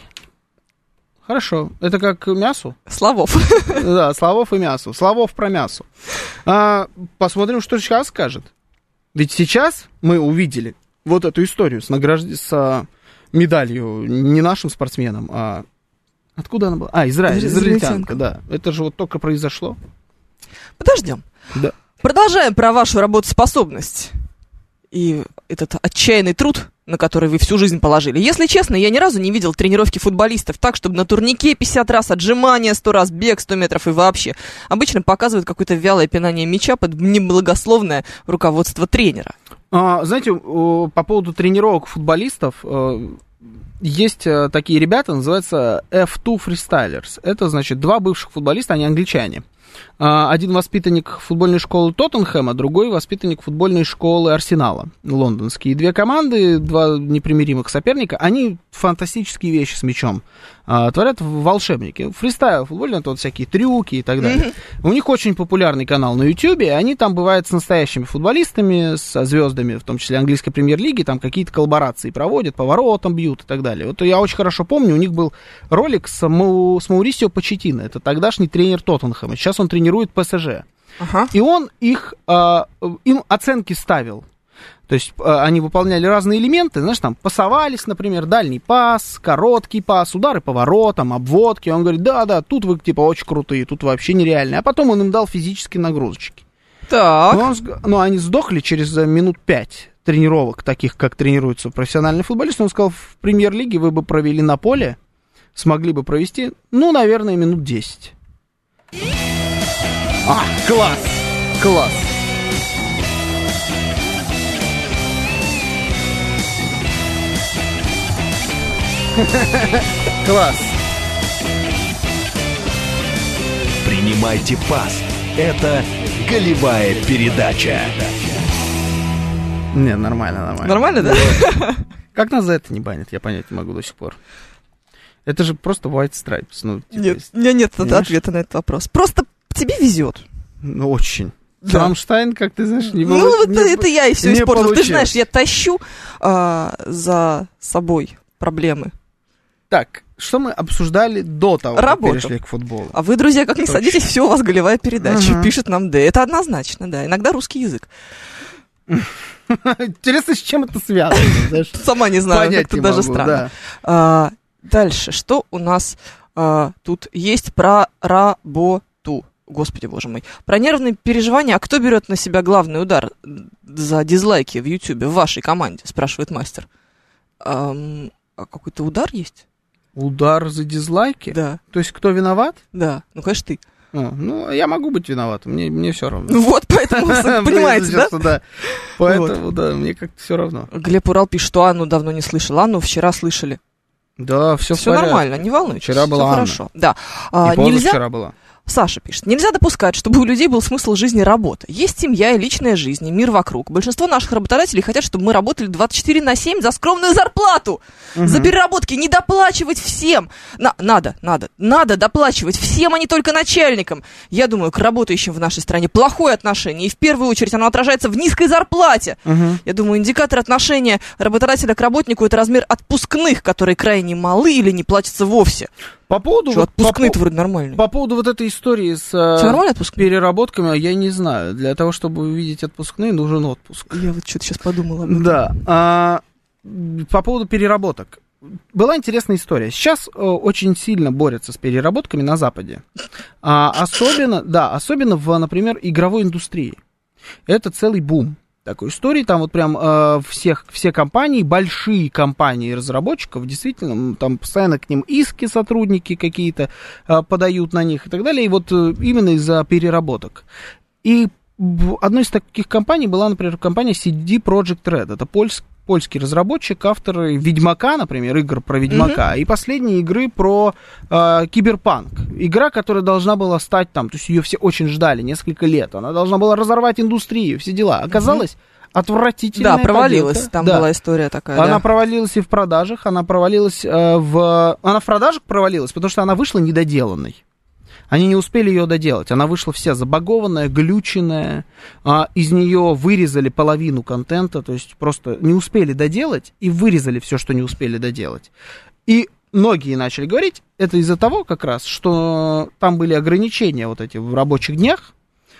Хорошо. Это как мясу? Словов. Да, словов и мясу. Словов про мясу. Посмотрим, что сейчас скажет. Ведь сейчас мы увидели вот эту историю с медалью не нашим спортсменам, а... Откуда она была? Израильтянка, да. Это же вот только произошло. Подождем. Да. Продолжаем про вашу работоспособность и этот отчаянный труд, на который вы всю жизнь положили. Если честно, я ни разу не видел тренировки футболистов так, чтобы на турнике 50 раз отжимания, 100 раз бег, 100 метров и вообще. Обычно показывают какое-то вялое пинание мяча под неблагословное руководство тренера. Знаете, по поводу тренировок футболистов... Есть такие ребята, называются F2 Freestylers. Это, значит, два бывших футболиста, они англичане. Один воспитанник футбольной школы Тоттенхэма, другой воспитанник футбольной школы Арсенала, лондонские. Две команды, два непримиримых соперника, они фантастические вещи с мячом творят волшебники. Фристайл футбольный, это вот всякие трюки и так далее. У них очень популярный канал на Ютьюбе, они там бывают с настоящими футболистами, со звездами, в том числе английской премьер-лиги, там какие-то коллаборации проводят, по воротам бьют и так далее. Вот я очень хорошо помню, у них был ролик с Маурисио Почеттино, это тогдашний тренер Тоттенхэма, сейчас он тренирует ПСЖ. И он им оценки ставил. То есть они выполняли разные элементы, знаешь, там пасовались, например, дальний пас, короткий пас, удары по воротам, обводки. Он говорит, да, тут вы типа очень крутые, тут вообще нереальные. А потом он им дал физические нагрузочки. Так. Но они сдохли через минут 5 тренировок, таких, как тренируются профессиональные футболисты. Он сказал, в премьер-лиге вы бы провели на поле, смогли бы провести, наверное, минут 10. Класс! Класс! Класс! Принимайте пас. Это голевая передача. Не, нормально. Нормально, да? Как нас за это не банят, я понять не могу до сих пор. Это же просто white stripes. Нет, у меня нет ответа на этот вопрос. Просто тебе везет. Очень. Да. Рамштайн, как ты знаешь, не было. Это я и все испортил. Ты знаешь, я тащу за собой проблемы. Так, что мы обсуждали до того, как перешли к футболу? А вы, друзья, как не садитесь, все у вас голевая передача. Пишет нам Д. Это однозначно, да. Иногда русский язык. Интересно, с чем это связано? Сама не знаю, как-то даже странно. Дальше, что у нас тут есть про работу? Господи, боже мой. Про нервные переживания. А кто берет на себя главный удар за дизлайки в Ютьюбе в вашей команде? Спрашивает мастер. А какой-то удар есть? Удар за дизлайки? Да. То есть кто виноват? Да. Конечно, ты. Я могу быть виноватым, мне все равно. Вот, поэтому, понимаете, да? Поэтому, да, мне как-то все равно. Глеб Урал пишет, что Анну давно не слышал. Анну вчера слышали. Да, все нормально, не волнуйтесь. Вчера была Анна. Хорошо, да. И позавчера была. Саша пишет. Нельзя допускать, чтобы у людей был смысл жизни работа. Есть семья и личная жизнь, и мир вокруг. Большинство наших работодателей хотят, чтобы мы работали 24/7 за скромную зарплату. За переработки не доплачивать всем. Надо доплачивать всем, а не только начальникам. Я думаю, к работающим в нашей стране плохое отношение, и в первую очередь оно отражается в низкой зарплате. Я думаю, индикатор отношения работодателя к работнику — это размер отпускных, которые крайне малы или не платятся вовсе. По поводу... Отпускные-то вроде нормальные. По поводу вот этой истории с переработками, я не знаю. Для того, чтобы увидеть отпускные, нужен отпуск. Я вот что-то сейчас подумала об этом. Да. По поводу переработок. Была интересная история. Сейчас очень сильно борются с переработками на Западе. Особенно в, например, игровой индустрии. Это целый бум такой истории. Там вот прям все компании, большие компании разработчиков, действительно, там постоянно к ним иски сотрудники какие-то подают на них и так далее. И вот именно из-за переработок. И одной из таких компаний была, например, компания CD Projekt Red. Это польский разработчик, автор Ведьмака, например, игр про Ведьмака, и последней игры про Киберпанк. Игра, которая должна была стать там, то есть ее все очень ждали, несколько лет. Она должна была разорвать индустрию, все дела. Оказалось, отвратительная Да, провалилась, поделка. Там была история такая. Она провалилась и в продажах, она провалилась Она в продажах провалилась, потому что она вышла недоделанной. Они не успели ее доделать. Она вышла вся забагованная, глюченная. Из нее вырезали половину контента. То есть просто не успели доделать и вырезали все, что не успели доделать. И многие начали говорить, это из-за того как раз, что там были ограничения вот эти в рабочих днях.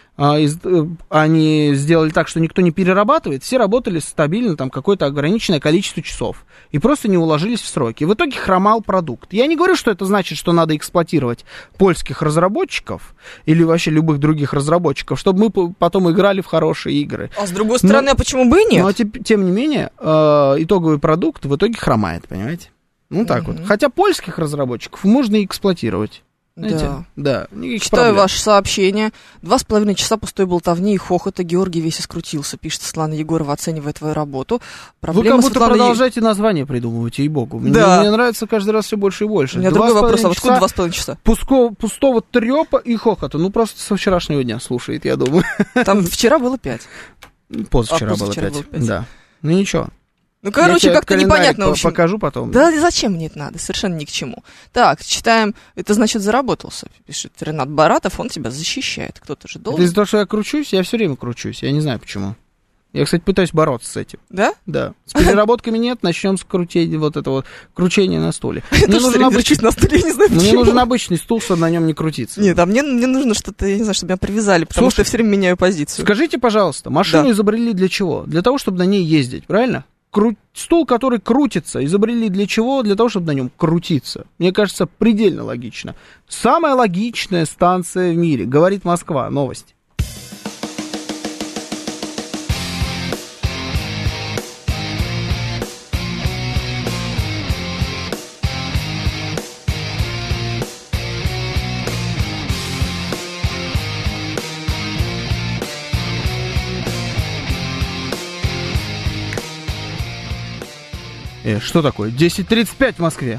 Они сделали так, что никто не перерабатывает, все работали стабильно, там какое-то ограниченное количество часов, и просто не уложились в сроки. В итоге хромал продукт. Я не говорю, что это значит, что надо эксплуатировать польских разработчиков или вообще любых других разработчиков, чтобы мы потом играли в хорошие игры. А с другой стороны, а почему бы и нет? Но тем не менее, итоговый продукт в итоге хромает, понимаете? Ну так вот. Хотя польских разработчиков можно и эксплуатировать. Знаете? Да. Читаю ваше сообщение. 2,5 часа пустой болтовни и хохота. Георгий весь искрутился, пишет Светлана Егорова, оценивая твою работу. Вы как будто продолжаете название придумывать, ей-богу. Мне нравится каждый раз все больше и больше. У меня другой вопрос, а откуда 2,5 часа? Пустого трепа и хохота. Ну, просто со вчерашнего дня слушает, я думаю. Там вчера было 5. Позавчера было 5. Да. Ну, ничего. Ну, короче, как-то непонятно, в общем. Покажу потом. Да, зачем мне это надо? Совершенно ни к чему. Так, читаем. Это значит заработался, пишет Ренат Баратов. Он тебя защищает. Кто-то же должен. Это из-за того, что я кручусь, я все время кручусь. Я не знаю почему. Я, кстати, пытаюсь бороться с этим. Да? Да. С переработками нет, начнем с крутения, вот этого кручения на стуле. Мне нужен обычный на стуле, я не знаю почему. Мне нужен обычный стул, чтобы на нем не крутиться. Нет, а мне нужно что-то, я не знаю, чтобы меня привязали, потому что я все время меняю позицию. Скажите, пожалуйста, машину изобрели для чего? Для того, чтобы на ней ездить, правильно? Стул, который крутится, изобрели для чего? Для того, чтобы на нем крутиться. Мне кажется, предельно логично. Самая логичная станция в мире. Говорит Москва. Новости. Что такое? 10:35 в Москве.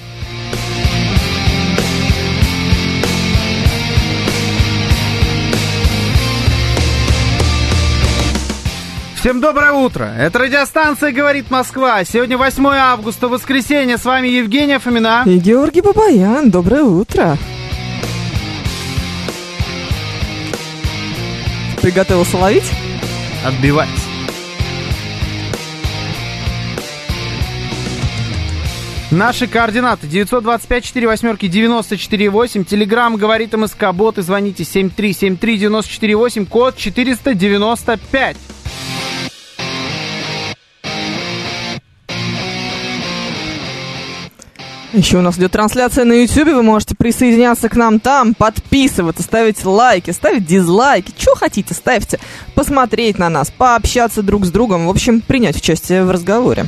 Всем доброе утро. Это радиостанция «Говорит Москва». Сегодня 8 августа, воскресенье. С вами Евгения Фомина. И Георгий Бабаян. Доброе утро. Приготовился ловить? Отбивать. Наши координаты 925-48-94-8. Телеграм говорит МСК Бот. И звоните 7373-94-8, код 495. Еще у нас идет трансляция на YouTube. Вы можете присоединяться к нам там, подписываться, ставить лайки, ставить дизлайки. Что хотите, ставьте. Посмотреть на нас, пообщаться друг с другом. В общем, принять участие в разговоре.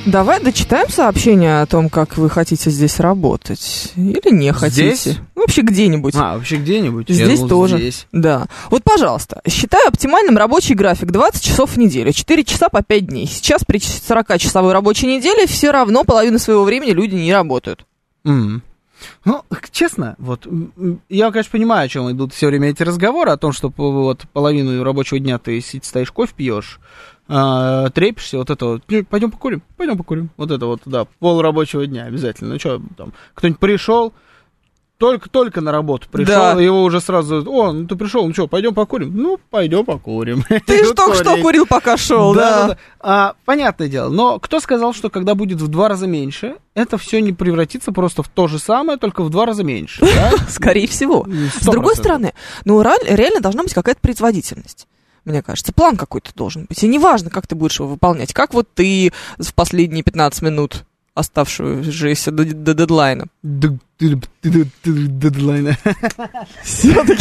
Давай дочитаем сообщение о том, как вы хотите здесь работать. Или не хотите. Здесь? Вообще где-нибудь. Вообще где-нибудь? Здесь тоже. Здесь. Да. Вот, пожалуйста, считаю оптимальным рабочий график 20 часов в неделю, 4 часа по 5 дней. Сейчас при 40-часовой рабочей неделе все равно половину своего времени люди не работают. Ну, честно, вот, я, конечно, понимаю, о чем идут все время эти разговоры, о том, что вот половину рабочего дня ты стоишь, кофе пьешь, трепишься, вот это вот, пойдем покурим, вот это вот, да, пол рабочего дня обязательно. Ну, что там, кто-нибудь пришел, только на работу пришел, да. Его уже сразу, ну ты пришел, ну что, пойдем покурим? Ну, пойдем покурим. Ты же только что курил, пока шел, да. Понятное дело, но кто сказал, что когда будет в 2 раза меньше, это все не превратится просто в то же самое, только в 2 раза меньше, да? Скорее всего. 100%. С другой стороны, реально должна быть какая-то производительность. Мне кажется, план какой-то должен быть. И неважно, как ты будешь его выполнять. Как вот ты в последние 15 минут оставшуюся до дедлайна. Дедлайна. Все-таки.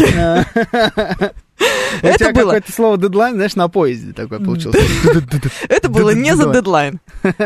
Это было какое-то слово дедлайн, знаешь, на поезде такое получилось. Это было не за дедлайн.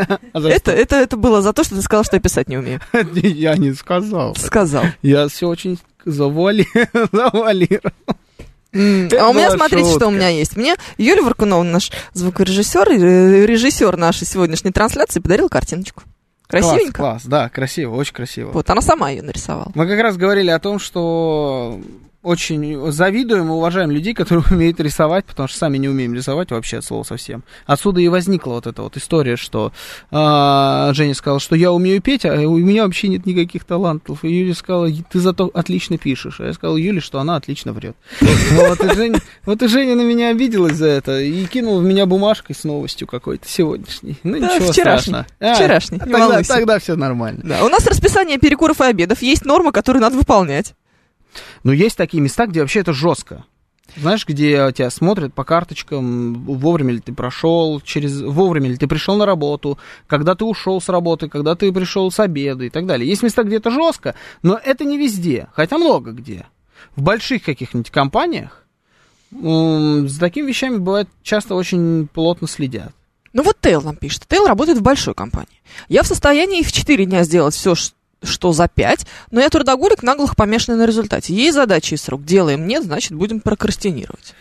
Это было за то, что ты сказал, что я писать не умею. Я не сказал. Сказал. Я все очень завуалировал. А у меня, смотрите, что у меня есть. Мне Юлия Варкунова, наш звукорежиссер, режиссер нашей сегодняшней трансляции, подарил картиночку. Красивенько? Класс, да, красиво, очень красиво. Вот, она сама ее нарисовала. Мы как раз говорили о том, что очень завидуем и уважаем людей, которые умеют рисовать, потому что сами не умеем рисовать вообще от слова совсем. Отсюда и возникла вот эта вот история, что Женя сказала, что я умею петь, а у меня вообще нет никаких талантов. И Юля сказала, ты зато отлично пишешь. А я сказал Юле, что она отлично врет. Вот и Женя на меня обиделась за это и кинула в меня бумажкой с новостью какой-то сегодняшней. Ну ничего страшного. Вчерашний, не волнуйся. Тогда все нормально. У нас расписание перекуров и обедов, есть нормы, которые надо выполнять. Но есть такие места, где вообще это жестко. Знаешь, где тебя смотрят по карточкам, вовремя ли ты прошел, вовремя ли ты пришел на работу, когда ты ушел с работы, когда ты пришел с обеда и так далее. Есть места, где это жестко, но это не везде, хотя много где. В больших каких-нибудь компаниях за такими вещами бывает часто очень плотно следят. Ну вот Тейл нам пишет. Тейл работает в большой компании. Я в состоянии в 4 дня сделать все, что за 5, но я трудоголик, наглых помешанный на результате. Есть задача и срок. Делаем нет, значит, будем прокрастинировать.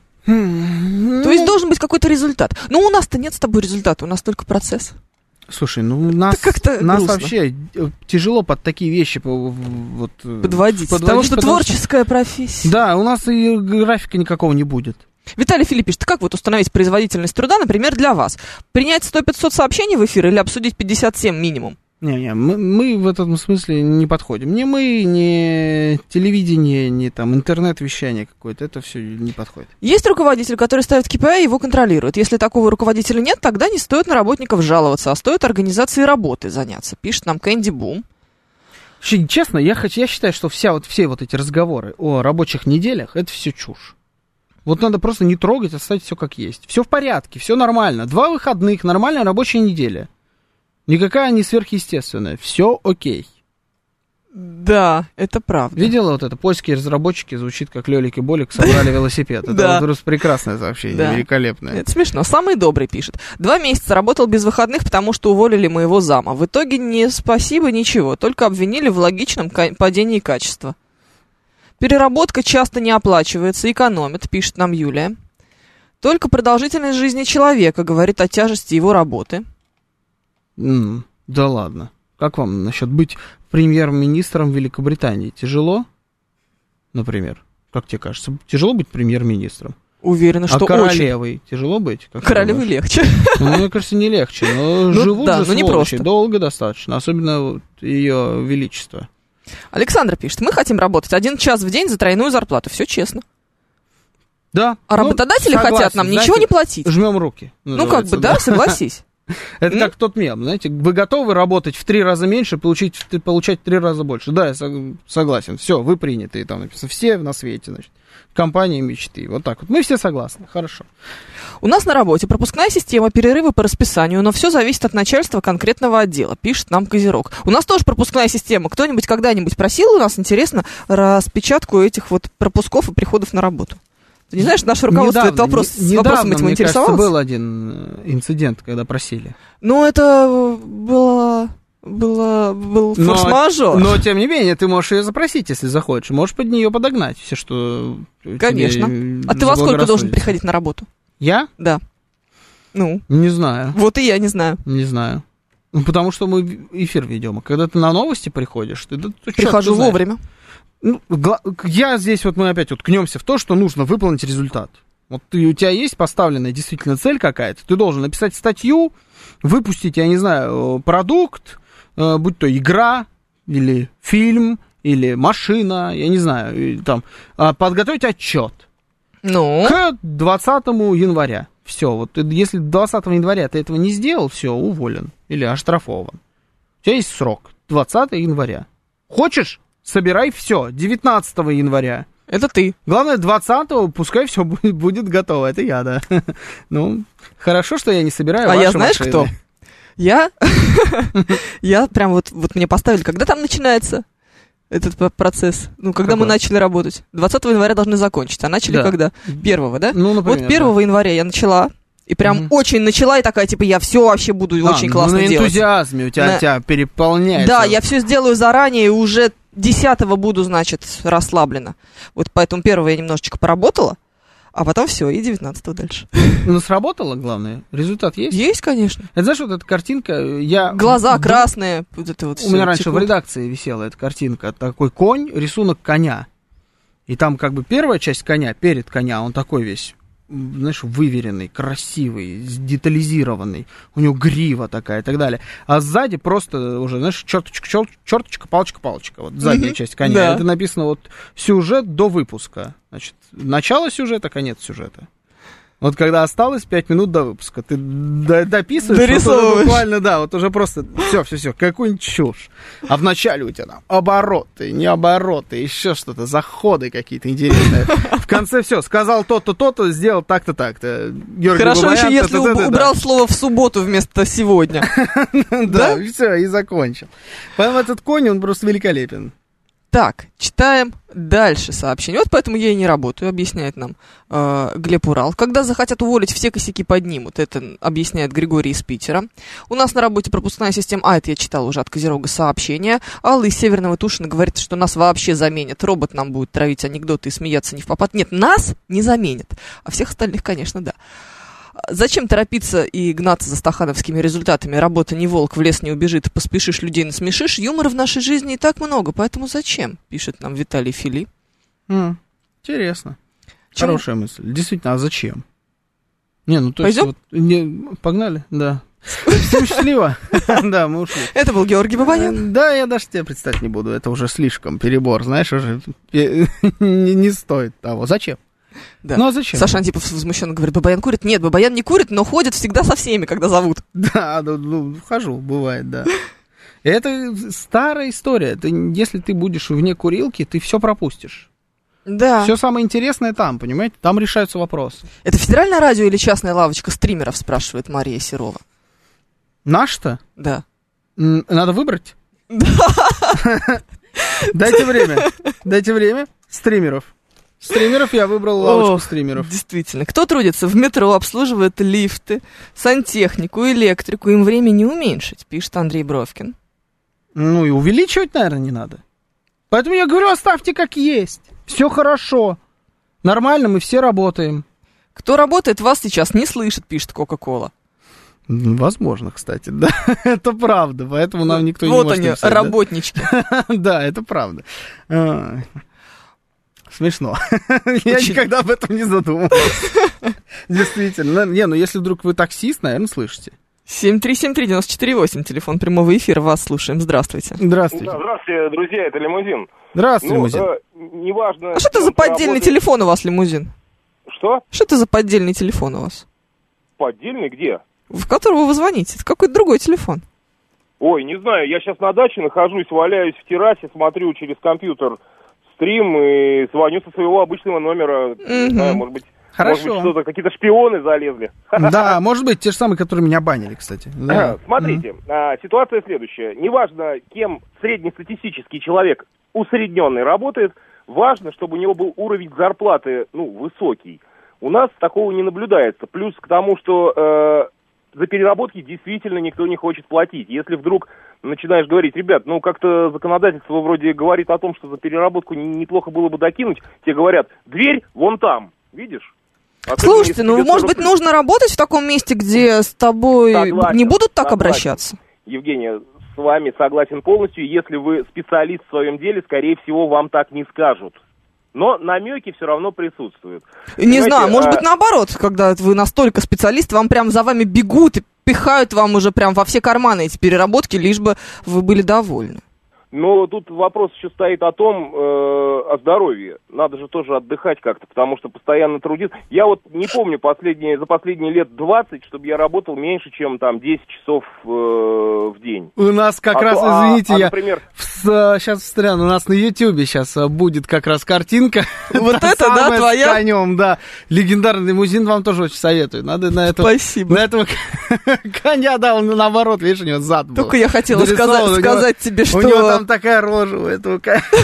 То есть должен быть какой-то результат. Но у нас-то нет с тобой результата, у нас только процесс. Слушай, нас вообще тяжело под такие вещи подводить, потому что творческая профессия. Да, у нас и графика никакого не будет. Виталий Филипп пишет, как вот установить производительность труда, например, для вас? Принять 100-500 сообщений в эфир или обсудить 57 минимум? Не, мы в этом смысле не подходим. Ни мы, ни телевидение, ни там интернет-вещание какое-то, это все не подходит. Есть руководитель, который ставит KPI и его контролирует. Если такого руководителя нет, тогда не стоит на работников жаловаться, а стоит организацией работы заняться, пишет нам Кэнди Бум. Честно, я считаю, что все вот эти разговоры о рабочих неделях, это все чушь. Вот надо просто не трогать, оставить все как есть. Все в порядке, все нормально. 2 выходных, нормальная рабочая неделя. Никакая не сверхъестественная. Все окей. Да, это правда. Видела вот это? Польские разработчики, звучит как Лёлик и Болик, собрали велосипед. Это вот прекрасное сообщение, великолепное. Это смешно. Самый добрый пишет. 2 месяца работал без выходных, потому что уволили моего зама. В итоге не спасибо, ничего. Только обвинили в логичном падении качества. Переработка часто не оплачивается, экономит, пишет нам Юлия. Только продолжительность жизни человека говорит о тяжести его работы. Да ладно. Как вам насчет быть премьер-министром Великобритании? Тяжело? Например. Как тебе кажется? Тяжело быть премьер-министром? Уверена, что королевой очень. Тяжело быть? Королевой легче. Мне кажется, не легче. Но живут же сволочи долго достаточно. Особенно ее величество. Александр пишет. Мы хотим работать 1 час в день за тройную зарплату. Все честно. Да. А работодатели хотят нам ничего не платить. Жмем руки. Ну, как бы, да, согласись. Это как тот мем, знаете, вы готовы работать в 3 раза меньше, получать в 3 раза больше. Да, я согласен, все, вы приняты, там написано, все на свете, значит, компании мечты, вот так вот. Мы все согласны, хорошо. У нас на работе пропускная система, перерывы по расписанию, но все зависит от начальства конкретного отдела, пишет нам Козерог. У нас тоже пропускная система. Кто-нибудь когда-нибудь просил у нас, интересно, распечатку этих вот пропусков и приходов на работу? Ты не знаешь, наше руководство Недавно, этот вопрос с вопросом этим мне интересовалось? кажется, был один инцидент, когда просили. Ну, это был форс-мажор. Но, тем не менее, ты можешь ее запросить, если захочешь. Можешь под нее подогнать все, что Конечно. А ты во сколько должен приходить на работу? Я? Да. Ну? Не знаю. Вот и я не знаю. Не знаю. Ну, потому что мы эфир ведем. А когда ты на новости приходишь, ты прихожу вовремя. Ну, я здесь вот мы опять уткнемся в то, что нужно выполнить результат. Вот у тебя есть поставленная действительно цель какая-то, ты должен написать статью, выпустить, я не знаю, продукт, будь то игра, или фильм, или машина, я не знаю, там, подготовить отчет. Ну? К 20 января. Все, вот если 20 января ты этого не сделал, все, уволен или оштрафован. У тебя есть срок, 20 января. Хочешь? Собирай все, 19 января. Это ты. Главное, 20-го пускай все будет готово. Это я, да. Ну, хорошо, что я не собираю ваши я знаешь, машины. кто? Я прям вот мне поставили, когда там начинается этот процесс? Ну, когда мы начали работать. 20 января должны закончить. А начали когда? 1-го, да? Ну, например, вот 1 января я начала. И прям очень начала, и такая, типа, я все вообще буду очень классно делать. На энтузиазме у тебя переполняется. Да, я все сделаю заранее, и уже 10-го буду, значит, расслаблена. Вот поэтому 1-го я немножечко поработала, а потом все, и 19-го дальше. Ну, сработало, главное? Результат есть? Есть, конечно. Это знаешь, вот эта картинка, глаза красные, вот это вот у меня раньше в редакции висела эта картинка, такой конь, рисунок коня. И там как бы первая часть коня, перед коня, он такой весь, знаешь, выверенный, красивый, детализированный, у него грива такая и так далее. А сзади просто уже, знаешь, черточка, палочка. Вот задняя часть коня. Да. Это написано вот сюжет до выпуска. Значит, начало сюжета, конец сюжета. Вот когда осталось 5 минут до выпуска, ты дописываешь, вот буквально, да, вот уже просто все, какую-нибудь чушь. А вначале у тебя там обороты, не обороты, еще что-то, заходы какие-то интересные. В конце все, сказал то-то, то-то, сделал так-то, так-то. Хорошо еще, если убрал слово в субботу вместо сегодня. Да, все, и закончил. Поэтому этот конь, он просто великолепен. Так, читаем дальше сообщение. Вот поэтому я и не работаю, объясняет нам Глеб Урал. Когда захотят уволить, все косяки поднимут. Это объясняет Григорий из Питера. У нас на работе пропускная система... это я читала уже от Козерога сообщение. Алла из Северного Тушина говорит, что нас вообще заменят. Робот нам будет травить анекдоты и смеяться не впопад. Нет, нас не заменят. А всех остальных, конечно, да. Зачем торопиться и гнаться за стахановскими результатами? Работа не волк, в лес не убежит, поспешишь, людей насмешишь. Юмора в нашей жизни и так много, поэтому зачем? Пишет нам Виталий Фили. Интересно. Хорошая мысль. Действительно, а зачем? Не, ну то есть вот, погнали, да. Всем счастливо. Да, мы ушли. Это был Георгий Бабаян. Да, я даже тебе представить не буду. Это уже слишком перебор, знаешь, уже не стоит того. Зачем? Да. Ну а зачем? Саша Антипов возмущенно говорит, Бабаян курит? Нет, Бабаян не курит, но ходит всегда со всеми, когда зовут. Да, ну хожу, бывает, да. Это старая история. Если ты будешь вне курилки, ты все пропустишь. Да. Все самое интересное там, понимаете? Там решаются вопросы. Это федеральное радио или частная лавочка стримеров, спрашивает Мария Серова. Наш-то? Да. Надо выбрать? Да. Дайте время. Стримеров. Стримеров я выбрал лавочку стримеров. Действительно. Кто трудится в метро, обслуживает лифты, сантехнику, электрику, им время не уменьшить, пишет Андрей Бровкин. Ну и увеличивать, наверное, не надо. Поэтому я говорю, оставьте как есть. Все хорошо. Нормально, мы все работаем. Кто работает, вас сейчас не слышит, пишет Кока-Кола. Возможно, кстати, да, это правда, поэтому нам никто не может написать. Вот они, работнички. Да, это правда. Смешно. Я никогда об этом не задумывался. Действительно. Не, ну если вдруг вы таксист, наверное, слышите. 7373948, телефон прямого эфира, вас слушаем. Здравствуйте. Здравствуйте. Да, здравствуйте, друзья, это Лимузин. Здравствуйте, Лимузин. Неважно... А что это за поддельный телефон у вас, Лимузин? Что? Что это за поддельный телефон у вас? Поддельный где? В которого вы звоните. Это какой-то другой телефон. Ой, не знаю, я сейчас на даче нахожусь, валяюсь в террасе, смотрю через компьютер стрим и звоню со своего обычного номера. Не знаю, может быть, что-то, какие-то шпионы залезли. Да, может быть, те же самые, которые меня банили, кстати. Да. Смотрите, ситуация следующая. Неважно, кем среднестатистический человек усредненный работает, важно, чтобы у него был уровень зарплаты, высокий. У нас такого не наблюдается. Плюс к тому, что за переработки действительно никто не хочет платить. Если вдруг начинаешь говорить, ребят, как-то законодательство вроде говорит о том, что за переработку неплохо было бы докинуть, тебе говорят, дверь вон там, видишь? Слушайте, может быть, нужно работать в таком месте, где с тобой не будут так обращаться? Евгения, с вами согласен полностью. Если вы специалист в своем деле, скорее всего, вам так не скажут. Но намеки все равно присутствуют. Не знаю, может быть, наоборот, когда вы настолько специалист, вам прям за вами бегут и пихают вам уже прям во все карманы эти переработки, лишь бы вы были довольны. Но тут вопрос еще стоит о том, о здоровье. Надо же тоже отдыхать как-то, потому что постоянно трудиться. Я вот не помню за последние лет 20, чтобы я работал меньше, чем там 10 часов в день. У нас как раз, извините, например, сейчас встряну, у нас на Ютьюбе сейчас будет как раз картинка. Вот это, да, твоя? С конем, да. Легендарный лимузин вам тоже очень советую. Надо на этого... Спасибо. На этого коня, да, он наоборот, видишь, у него зад был. Только я хотела сказать тебе, что... У него там такая рожа у этого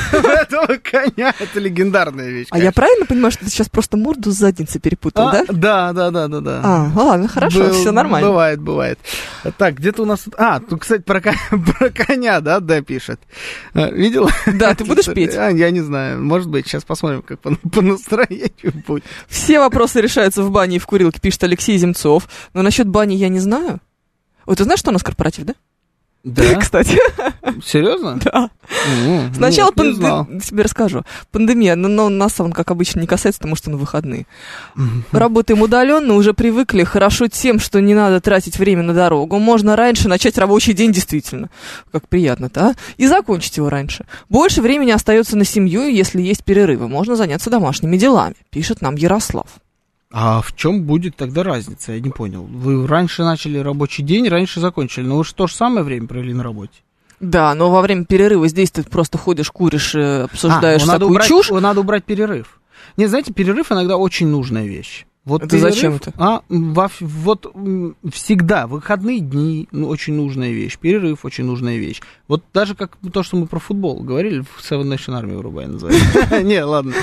коня. Это легендарная вещь. А я правильно понимаю, что ты сейчас просто морду с задницей перепутал, да? Да. Ладно, хорошо, все нормально. Бывает. Так, где-то у нас... тут, кстати, про коня, да, пишет. Видел? Да, ты будешь петь? Я не знаю. Может быть, сейчас посмотрим, как по настроению будет. Все вопросы решаются в бане и в курилке, пишет Алексей Земцов. Но насчет бани я не знаю. Вот ты знаешь, что у нас корпоратив, да? Да, кстати. Серьезно? Да. Сначала тебе расскажу. Пандемия, но нас он, как обычно, не касается, потому что на выходные. Работаем удаленно, уже привыкли. Хорошо тем, что не надо тратить время на дорогу. Можно раньше начать рабочий день, действительно. Как приятно-то, а? И закончить его раньше. Больше времени остается на семью, и если есть перерывы, можно заняться домашними делами, пишет нам Ярослав. А в чем будет тогда разница? Я не понял. Вы раньше начали рабочий день, раньше закончили, но вы же то же самое время провели на работе. Да, но во время перерыва здесь ты просто ходишь, куришь, обсуждаешь всякую чушь. Надо убрать перерыв. Не, знаете, перерыв иногда очень нужная вещь. Вот это перерыв, зачем это? Вот всегда выходные дни очень нужная вещь, перерыв очень нужная вещь. Вот даже как то, что мы про футбол говорили, в Seven Nation Army врубай называется. Не, ладно.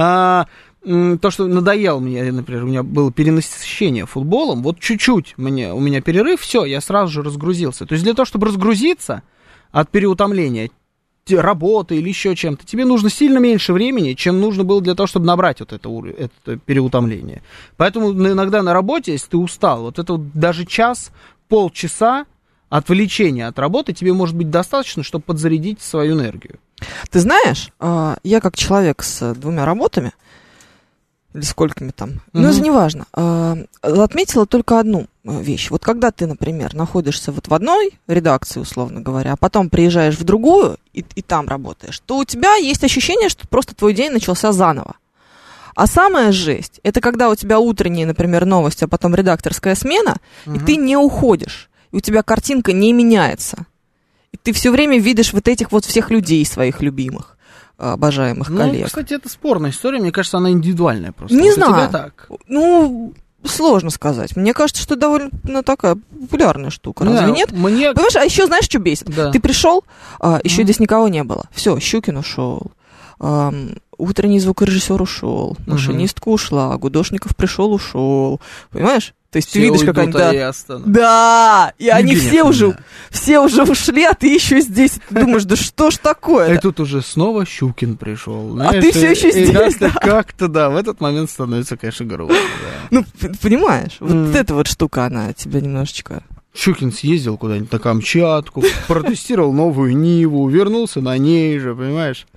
То, что надоело мне, например, у меня было перенасыщение футболом, вот чуть-чуть у меня перерыв, все, я сразу же разгрузился. То есть для того, чтобы разгрузиться от переутомления, работы или еще чем-то, тебе нужно сильно меньше времени, чем нужно было для того, чтобы набрать вот это переутомление. Поэтому иногда на работе, если ты устал, вот это вот даже час, полчаса отвлечения от работы тебе может быть достаточно, чтобы подзарядить свою энергию. Ты знаешь, я как человек с 2 работами, или сколькими там, но это не важно, отметила только одну вещь. Вот когда ты, например, находишься вот в одной редакции, условно говоря, а потом приезжаешь в другую и там работаешь, то у тебя есть ощущение, что просто твой день начался заново. А самая жесть, это когда у тебя утренние, например, новости, а потом редакторская смена, и ты не уходишь, и у тебя картинка не меняется. И ты все время видишь вот этих вот всех людей своих любимых, обожаемых коллег. Кстати, это спорная история, мне кажется, она индивидуальная просто. Не знаю. У тебя так? Сложно сказать. Мне кажется, что это довольно такая популярная штука. Разве нет? Понимаешь, а еще знаешь, что бесит? Да. Ты пришел, еще здесь никого не было. Все, Щукин ушел. Утренний звукорежиссер ушел. Машинистка ушла. Гудошников пришел, ушел. Понимаешь? То есть все ты видишь, как они... Да, и они все уже ушли, а ты еще здесь. Ты думаешь, да что ж такое? И тут уже снова Щукин пришел. Знаешь, а ты все еще здесь, да? Как-то, да, в этот момент становится, конечно, грустно. Ну, понимаешь, вот эта вот штука, она тебя немножечко... Щукин съездил куда-нибудь на Камчатку, протестировал новую Ниву, вернулся на ней же, понимаешь?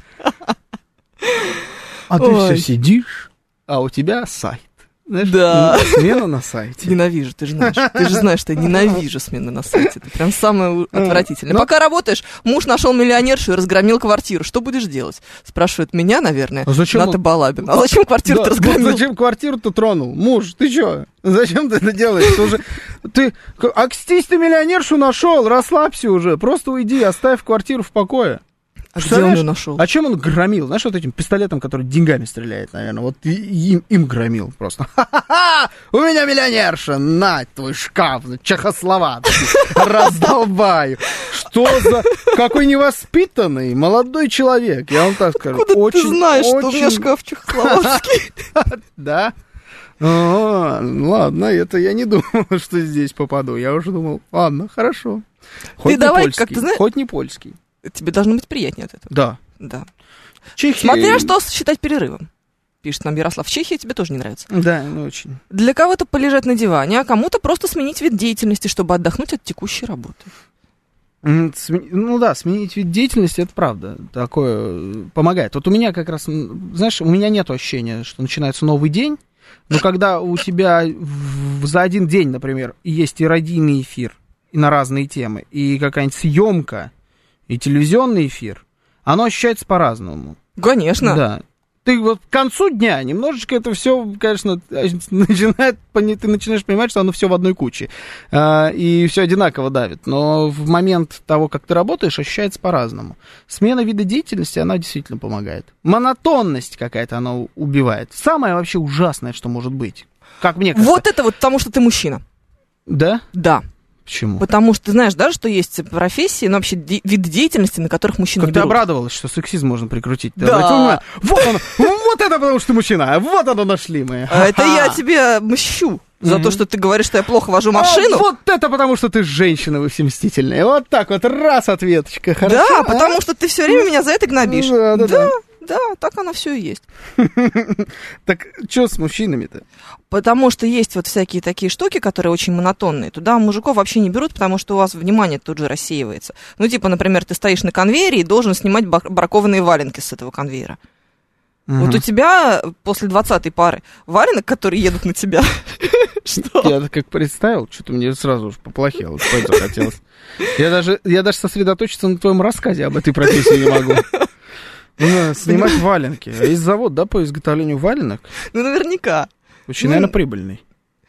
А ты все сидишь, а у тебя сайт. Знаешь, да. Смена на сайте. Ненавижу, ты же знаешь. Ты же знаешь, что я ненавижу смены на сайте. Это прям самое отвратительное. Пока работаешь, муж нашел миллионершу и разгромил квартиру. Что будешь делать? Спрашивает меня, наверное, Ната Балабина. А зачем квартиру ты разгромил? Зачем квартиру-то тронул? Муж, ты что? Зачем ты это делаешь? Акстись, ты миллионершу нашел, расслабься уже. Просто уйди, оставь квартиру в покое. Где он ее нашел? А чем он громил? Знаешь, вот этим пистолетом, который деньгами стреляет, наверное. Вот им громил просто. Ха-ха-ха! У меня миллионерша! На твой шкаф! Чехословак! Раздолбаю! Что за... Какой невоспитанный молодой человек! Я вам так скажу. Откуда ты знаешь, что у меня шкаф чехословацкий? Да? Ладно, это я не думал, что здесь попаду. Я уже думал, ладно, хорошо. Хоть не польский, хоть не польский. Тебе должно быть приятнее от этого. Да. Смотря что считать перерывом. Пишет нам Ярослав. Чехия тебе тоже не нравится. Да, очень. Для кого-то полежать на диване, а кому-то просто сменить вид деятельности, чтобы отдохнуть от текущей работы. Ну да, сменить вид деятельности, это правда, такое помогает. Вот у меня как раз, знаешь, у меня нет ощущения, что начинается новый день, но когда у тебя за один день, например, есть и радийный эфир, и на разные темы, и какая-нибудь съемка, и телевизионный эфир, оно ощущается по-разному. Конечно. Да. Ты вот к концу дня немножечко это все, конечно, ты начинаешь понимать, что оно все в одной куче. И все одинаково давит. Но в момент того, как ты работаешь, ощущается по-разному. Смена вида деятельности, она действительно помогает. Монотонность какая-то она убивает. Самое вообще ужасное, что может быть. Как мне кажется. Вот это вот потому, что ты мужчина. Да? Да. Почему? Потому что ты знаешь, да, что есть профессии, но вообще виды деятельности, на которых мужчин не берут. Как ты обрадовалась, что сексизм можно прикрутить. Да. Вот он, вот это потому, что ты мужчина, вот оно нашли мы. Это я тебе мщу за то, что ты говоришь, что я плохо вожу машину. Вот это потому, что ты женщина, вы все мстительные. Вот так вот, раз ответочка, хорошо. Да, потому что ты все время меня за это гнобишь. Да, так оно все и есть. Так что с мужчинами-то? Потому что есть вот всякие такие штуки, которые очень монотонные. Туда мужиков вообще не берут, потому что у вас внимание тут же рассеивается. Ну, типа, например, ты стоишь на конвейере и должен снимать бракованные валенки с этого конвейера. Вот у тебя после 20-й пары валенок, которые едут на тебя. Что? Я как представил, что-то мне сразу уж поплохело, спать захотелось. Я даже сосредоточиться на твоем рассказе об этой профессии не могу. Снимать валенки. А есть завод, да, по изготовлению валенок? Ну, наверняка. Очень, наверное, прибыльный.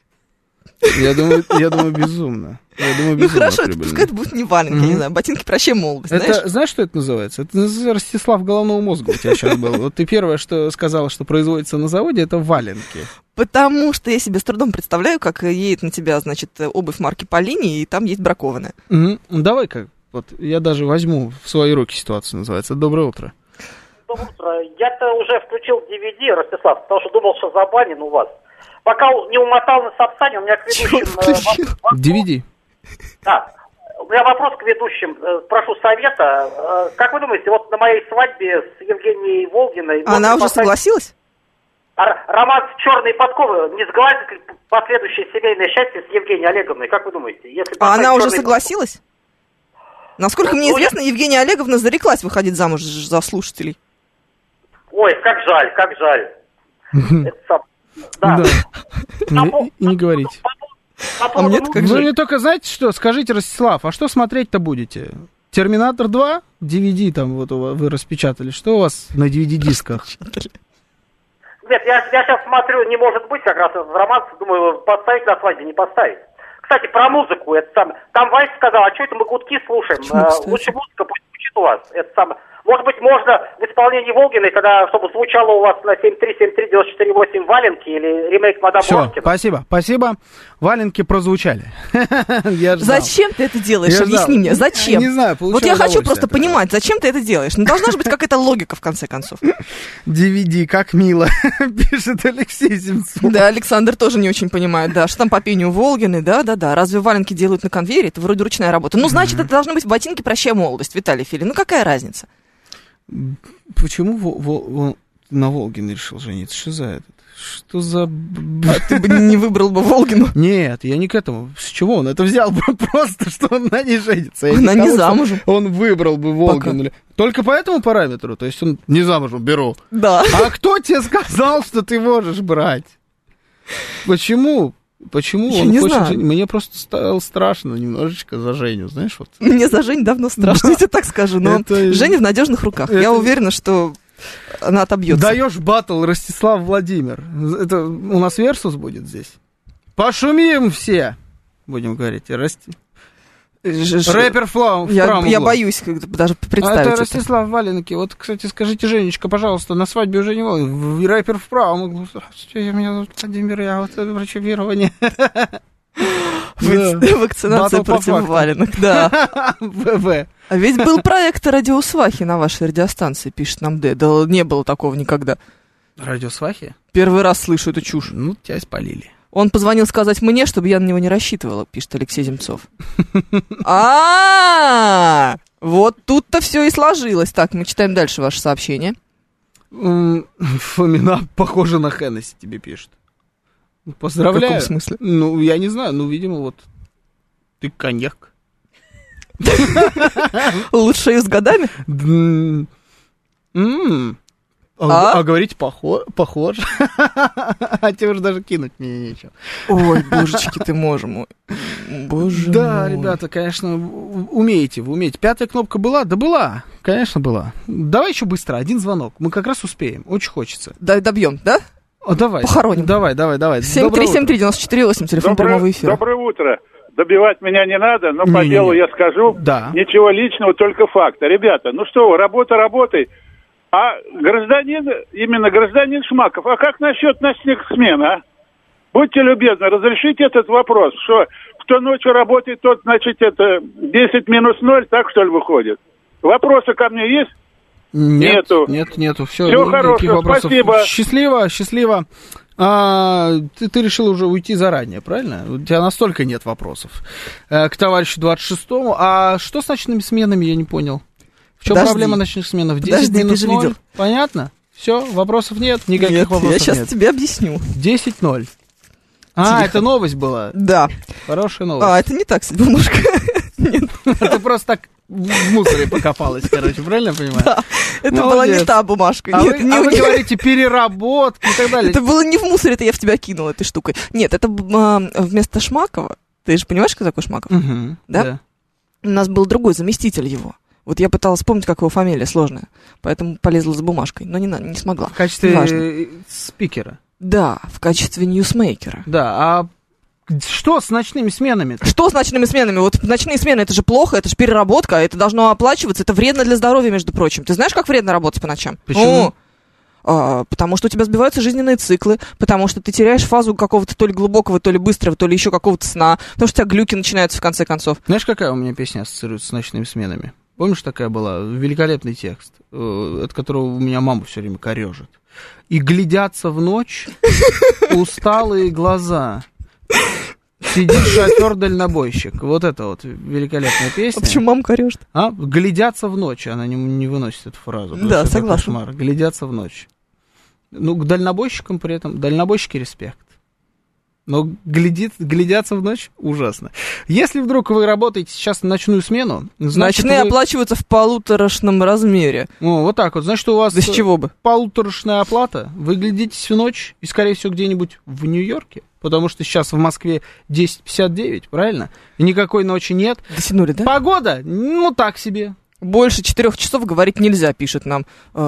Я думаю, безумно. Ну, хорошо, пускай это будут не валенки, не знаю, ботинки прощай молодость, знаешь? Знаешь, что это называется? Это Ростислав головного мозга у тебя сейчас был. Вот ты первое, что сказала, что производится на заводе, это валенки. Потому что я себе с трудом представляю, как едет на тебя, значит, обувь марки Полини, и там есть бракованная. Давай-ка, вот я даже возьму в свои руки ситуацию, называется. Доброе утро. Доброе утро. Я-то уже включил DVD, Ростислав, потому что думал, что забанен у вас. Пока не умотал на Сапсане, у меня к ведущим... DVD? Да. У меня вопрос к ведущим. Прошу совета. Как вы думаете, вот на моей свадьбе с Евгенией Волгиной... Она уже согласилась? Роман «Черные подковы» не сгладит последующее семейное счастье с Евгенией Олеговной? Как вы думаете? А она уже согласилась? Насколько мне известно, Евгения Олеговна зареклась выходить замуж за слушателей. Ой, как жаль, как жаль. Да. И не говорите. А мне-то как вы мне только знаете что? Скажите, Ростислав, а что смотреть-то будете? «Терминатор 2»? DVD там вот вы распечатали. Что у вас на DVD-дисках? Нет, я сейчас смотрю, не может быть, как раз в романс, думаю, поставить на свадьбе, не поставить. Кстати, про музыку, это самое. Там Вайс сказал, а что это мы гудки слушаем? Лучше музыка пусть звучит у вас. Это самое. Может быть, можно в исполнении Волгиной, когда, чтобы звучало у вас на 7373948 валенки или ремейк «Мадам Ложкина». Спасибо. Валенки прозвучали. Зачем ты это делаешь? Объясни мне, зачем? Не знаю, вот я хочу просто понимать, зачем ты это делаешь? Ну, должна же быть какая-то логика, в конце концов. DVD, как мило, пишет Алексей Земцов. Да, Александр тоже не очень понимает, да, что там по пению Волгины, да. Разве валенки делают на конвейере? Это вроде ручная работа. Ну, значит, это должны быть ботинки «Прощай молодость», Виталий Филин. Ну, какая разница? Почему на Волгиной решил жениться? Что за это? Что за... А ты бы не выбрал бы Волгину? Нет, я не к этому. С чего он это взял бы? Просто, что он на ней женится. Она не замужем. Он выбрал бы Волгину. Только по этому параметру? То есть он не замужем, беру. Да. А кто тебе сказал, что ты можешь брать? Почему? Почему я он не хочет знаю. жениться? Мне просто стало страшно немножечко за Женю, знаешь, вот. Мне за Женю давно страшно, я тебе так скажу, но Женя в надежных руках. Я уверена, что она отобьется. Даешь батл Ростислав Владимир. Это у нас версус будет здесь. Пошумим все, будем говорить. Рэпер в Я боюсь даже представить это. Ростислав Валенки. Вот, кстати, скажите, Женечка, пожалуйста, на свадьбе уже не волнует. Рэпер в правом углу. Здравствуйте, меня зовут Владимир, я вот врачевирование. Вакцинация против валенок, да. ВВ. А ведь был проект радиосвахи на вашей радиостанции, пишет нам Д. Да не было такого никогда. Радиосвахи? Первый раз слышу эту чушь. Ну, тебя спалили. Он позвонил сказать мне, чтобы я на него не рассчитывала, пишет Алексей Земцов. Вот тут-то все и сложилось. Так, мы читаем дальше ваше сообщение. Фомина похожа на Хеннесси, тебе пишет. Поздравляю. В каком смысле? Ну, я не знаю, видимо, вот ты коньяк. Лучше с годами? А говорить похоже. А тебе уже даже кинуть мне нечего. Ой, божечки ты мой. Боже мой. Да, ребята, конечно, умеете, вы умеете. 5-я кнопка была? Да была, конечно, была. Давай еще быстро, один звонок. Мы как раз успеем, очень хочется. Добьем, да? Давай. Похороним. Давай. 7373948, телефон прямого эфира. Доброе утро. Добивать меня не надо, но по делу я скажу. Да. Ничего личного, только факты. Ребята, ну что вы, работа работой. А гражданин Шмаков, а как насчет ночных смен, а? Будьте любезны, разрешите этот вопрос, что кто ночью работает, тот, значит, это 10 минус 0, так что ли выходит? Вопросы ко мне есть? Нету. Все хорошо, спасибо. Счастливо. Ты решил уже уйти заранее, правильно? У тебя настолько нет вопросов. К товарищу 26-му. А что с ночными сменами, я не понял. В чем проблема ночных смен? В 10 минус 0? Видел. Понятно? Все, вопросов нет? Никаких вопросов нет. Я сейчас тебе объясню. 10-0. Это новость была? Да. Хорошая новость. Это не так себе немножко. Ты просто так в мусоре покопалась, короче, правильно я понимаю? Да, это была не та бумажка. Вы говорите переработки и так далее. Это было не в мусоре, это я в тебя кинула этой штукой. Нет, это вместо Шмакова. Ты же понимаешь, кто такой Шмаков? Да? У нас был другой заместитель его. Вот я пыталась вспомнить, как его фамилия сложная, поэтому полезла за бумажкой, но не смогла. В качестве спикера? Да, в качестве ньюсмейкера. Да, а что с ночными сменами? Что с ночными сменами? Вот ночные смены, это же плохо, это же переработка, это должно оплачиваться, это вредно для здоровья, между прочим. Ты знаешь, как вредно работать по ночам? Почему? Потому что у тебя сбиваются жизненные циклы, потому что ты теряешь фазу какого-то то ли глубокого, то ли быстрого, то ли еще какого-то сна, потому что у тебя глюки начинаются в конце концов. Знаешь, какая у меня песня ассоциируется с ночными сменами? Помнишь, такая была? Великолепный текст, от которого у меня мама все время корежит. И глядятся в ночь усталые глаза. Сидит шофер-дальнобойщик. Вот это вот великолепная песня. А почему мама корежит? Глядятся в ночь. Она не выносит эту фразу. Да, согласна. Кошмар. Глядятся в ночь. Ну, к дальнобойщикам при этом. Дальнобойщики респект. Но глядятся в ночь ужасно. Если вдруг вы работаете сейчас на ночную смену... Ночные оплачиваются в полуторашном размере. Вот так вот. Значит, у вас да с чего бы? Полуторашная оплата. Вы глядитесь в ночь и, скорее всего, где-нибудь в Нью-Йорке. Потому что сейчас в Москве 10:59, правильно? Никакой ночи нет. Дотянули, да? Погода, так себе. Больше 4 часов говорить нельзя, пишет нам...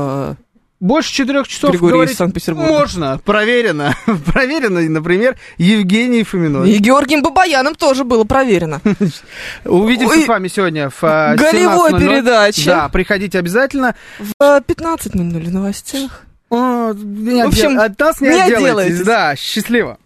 Больше 4 часов Григорий говорить из Санкт-Петербурга. Можно, проверено. Проверено, например, Евгений Фоминой. И Георгием Бабаяном тоже было проверено. Увидимся с вами сегодня в 17:00. Голевой передаче. Да, приходите обязательно. В 15:00 в новостях. В общем, от нас не отделайтесь. Да, счастливо.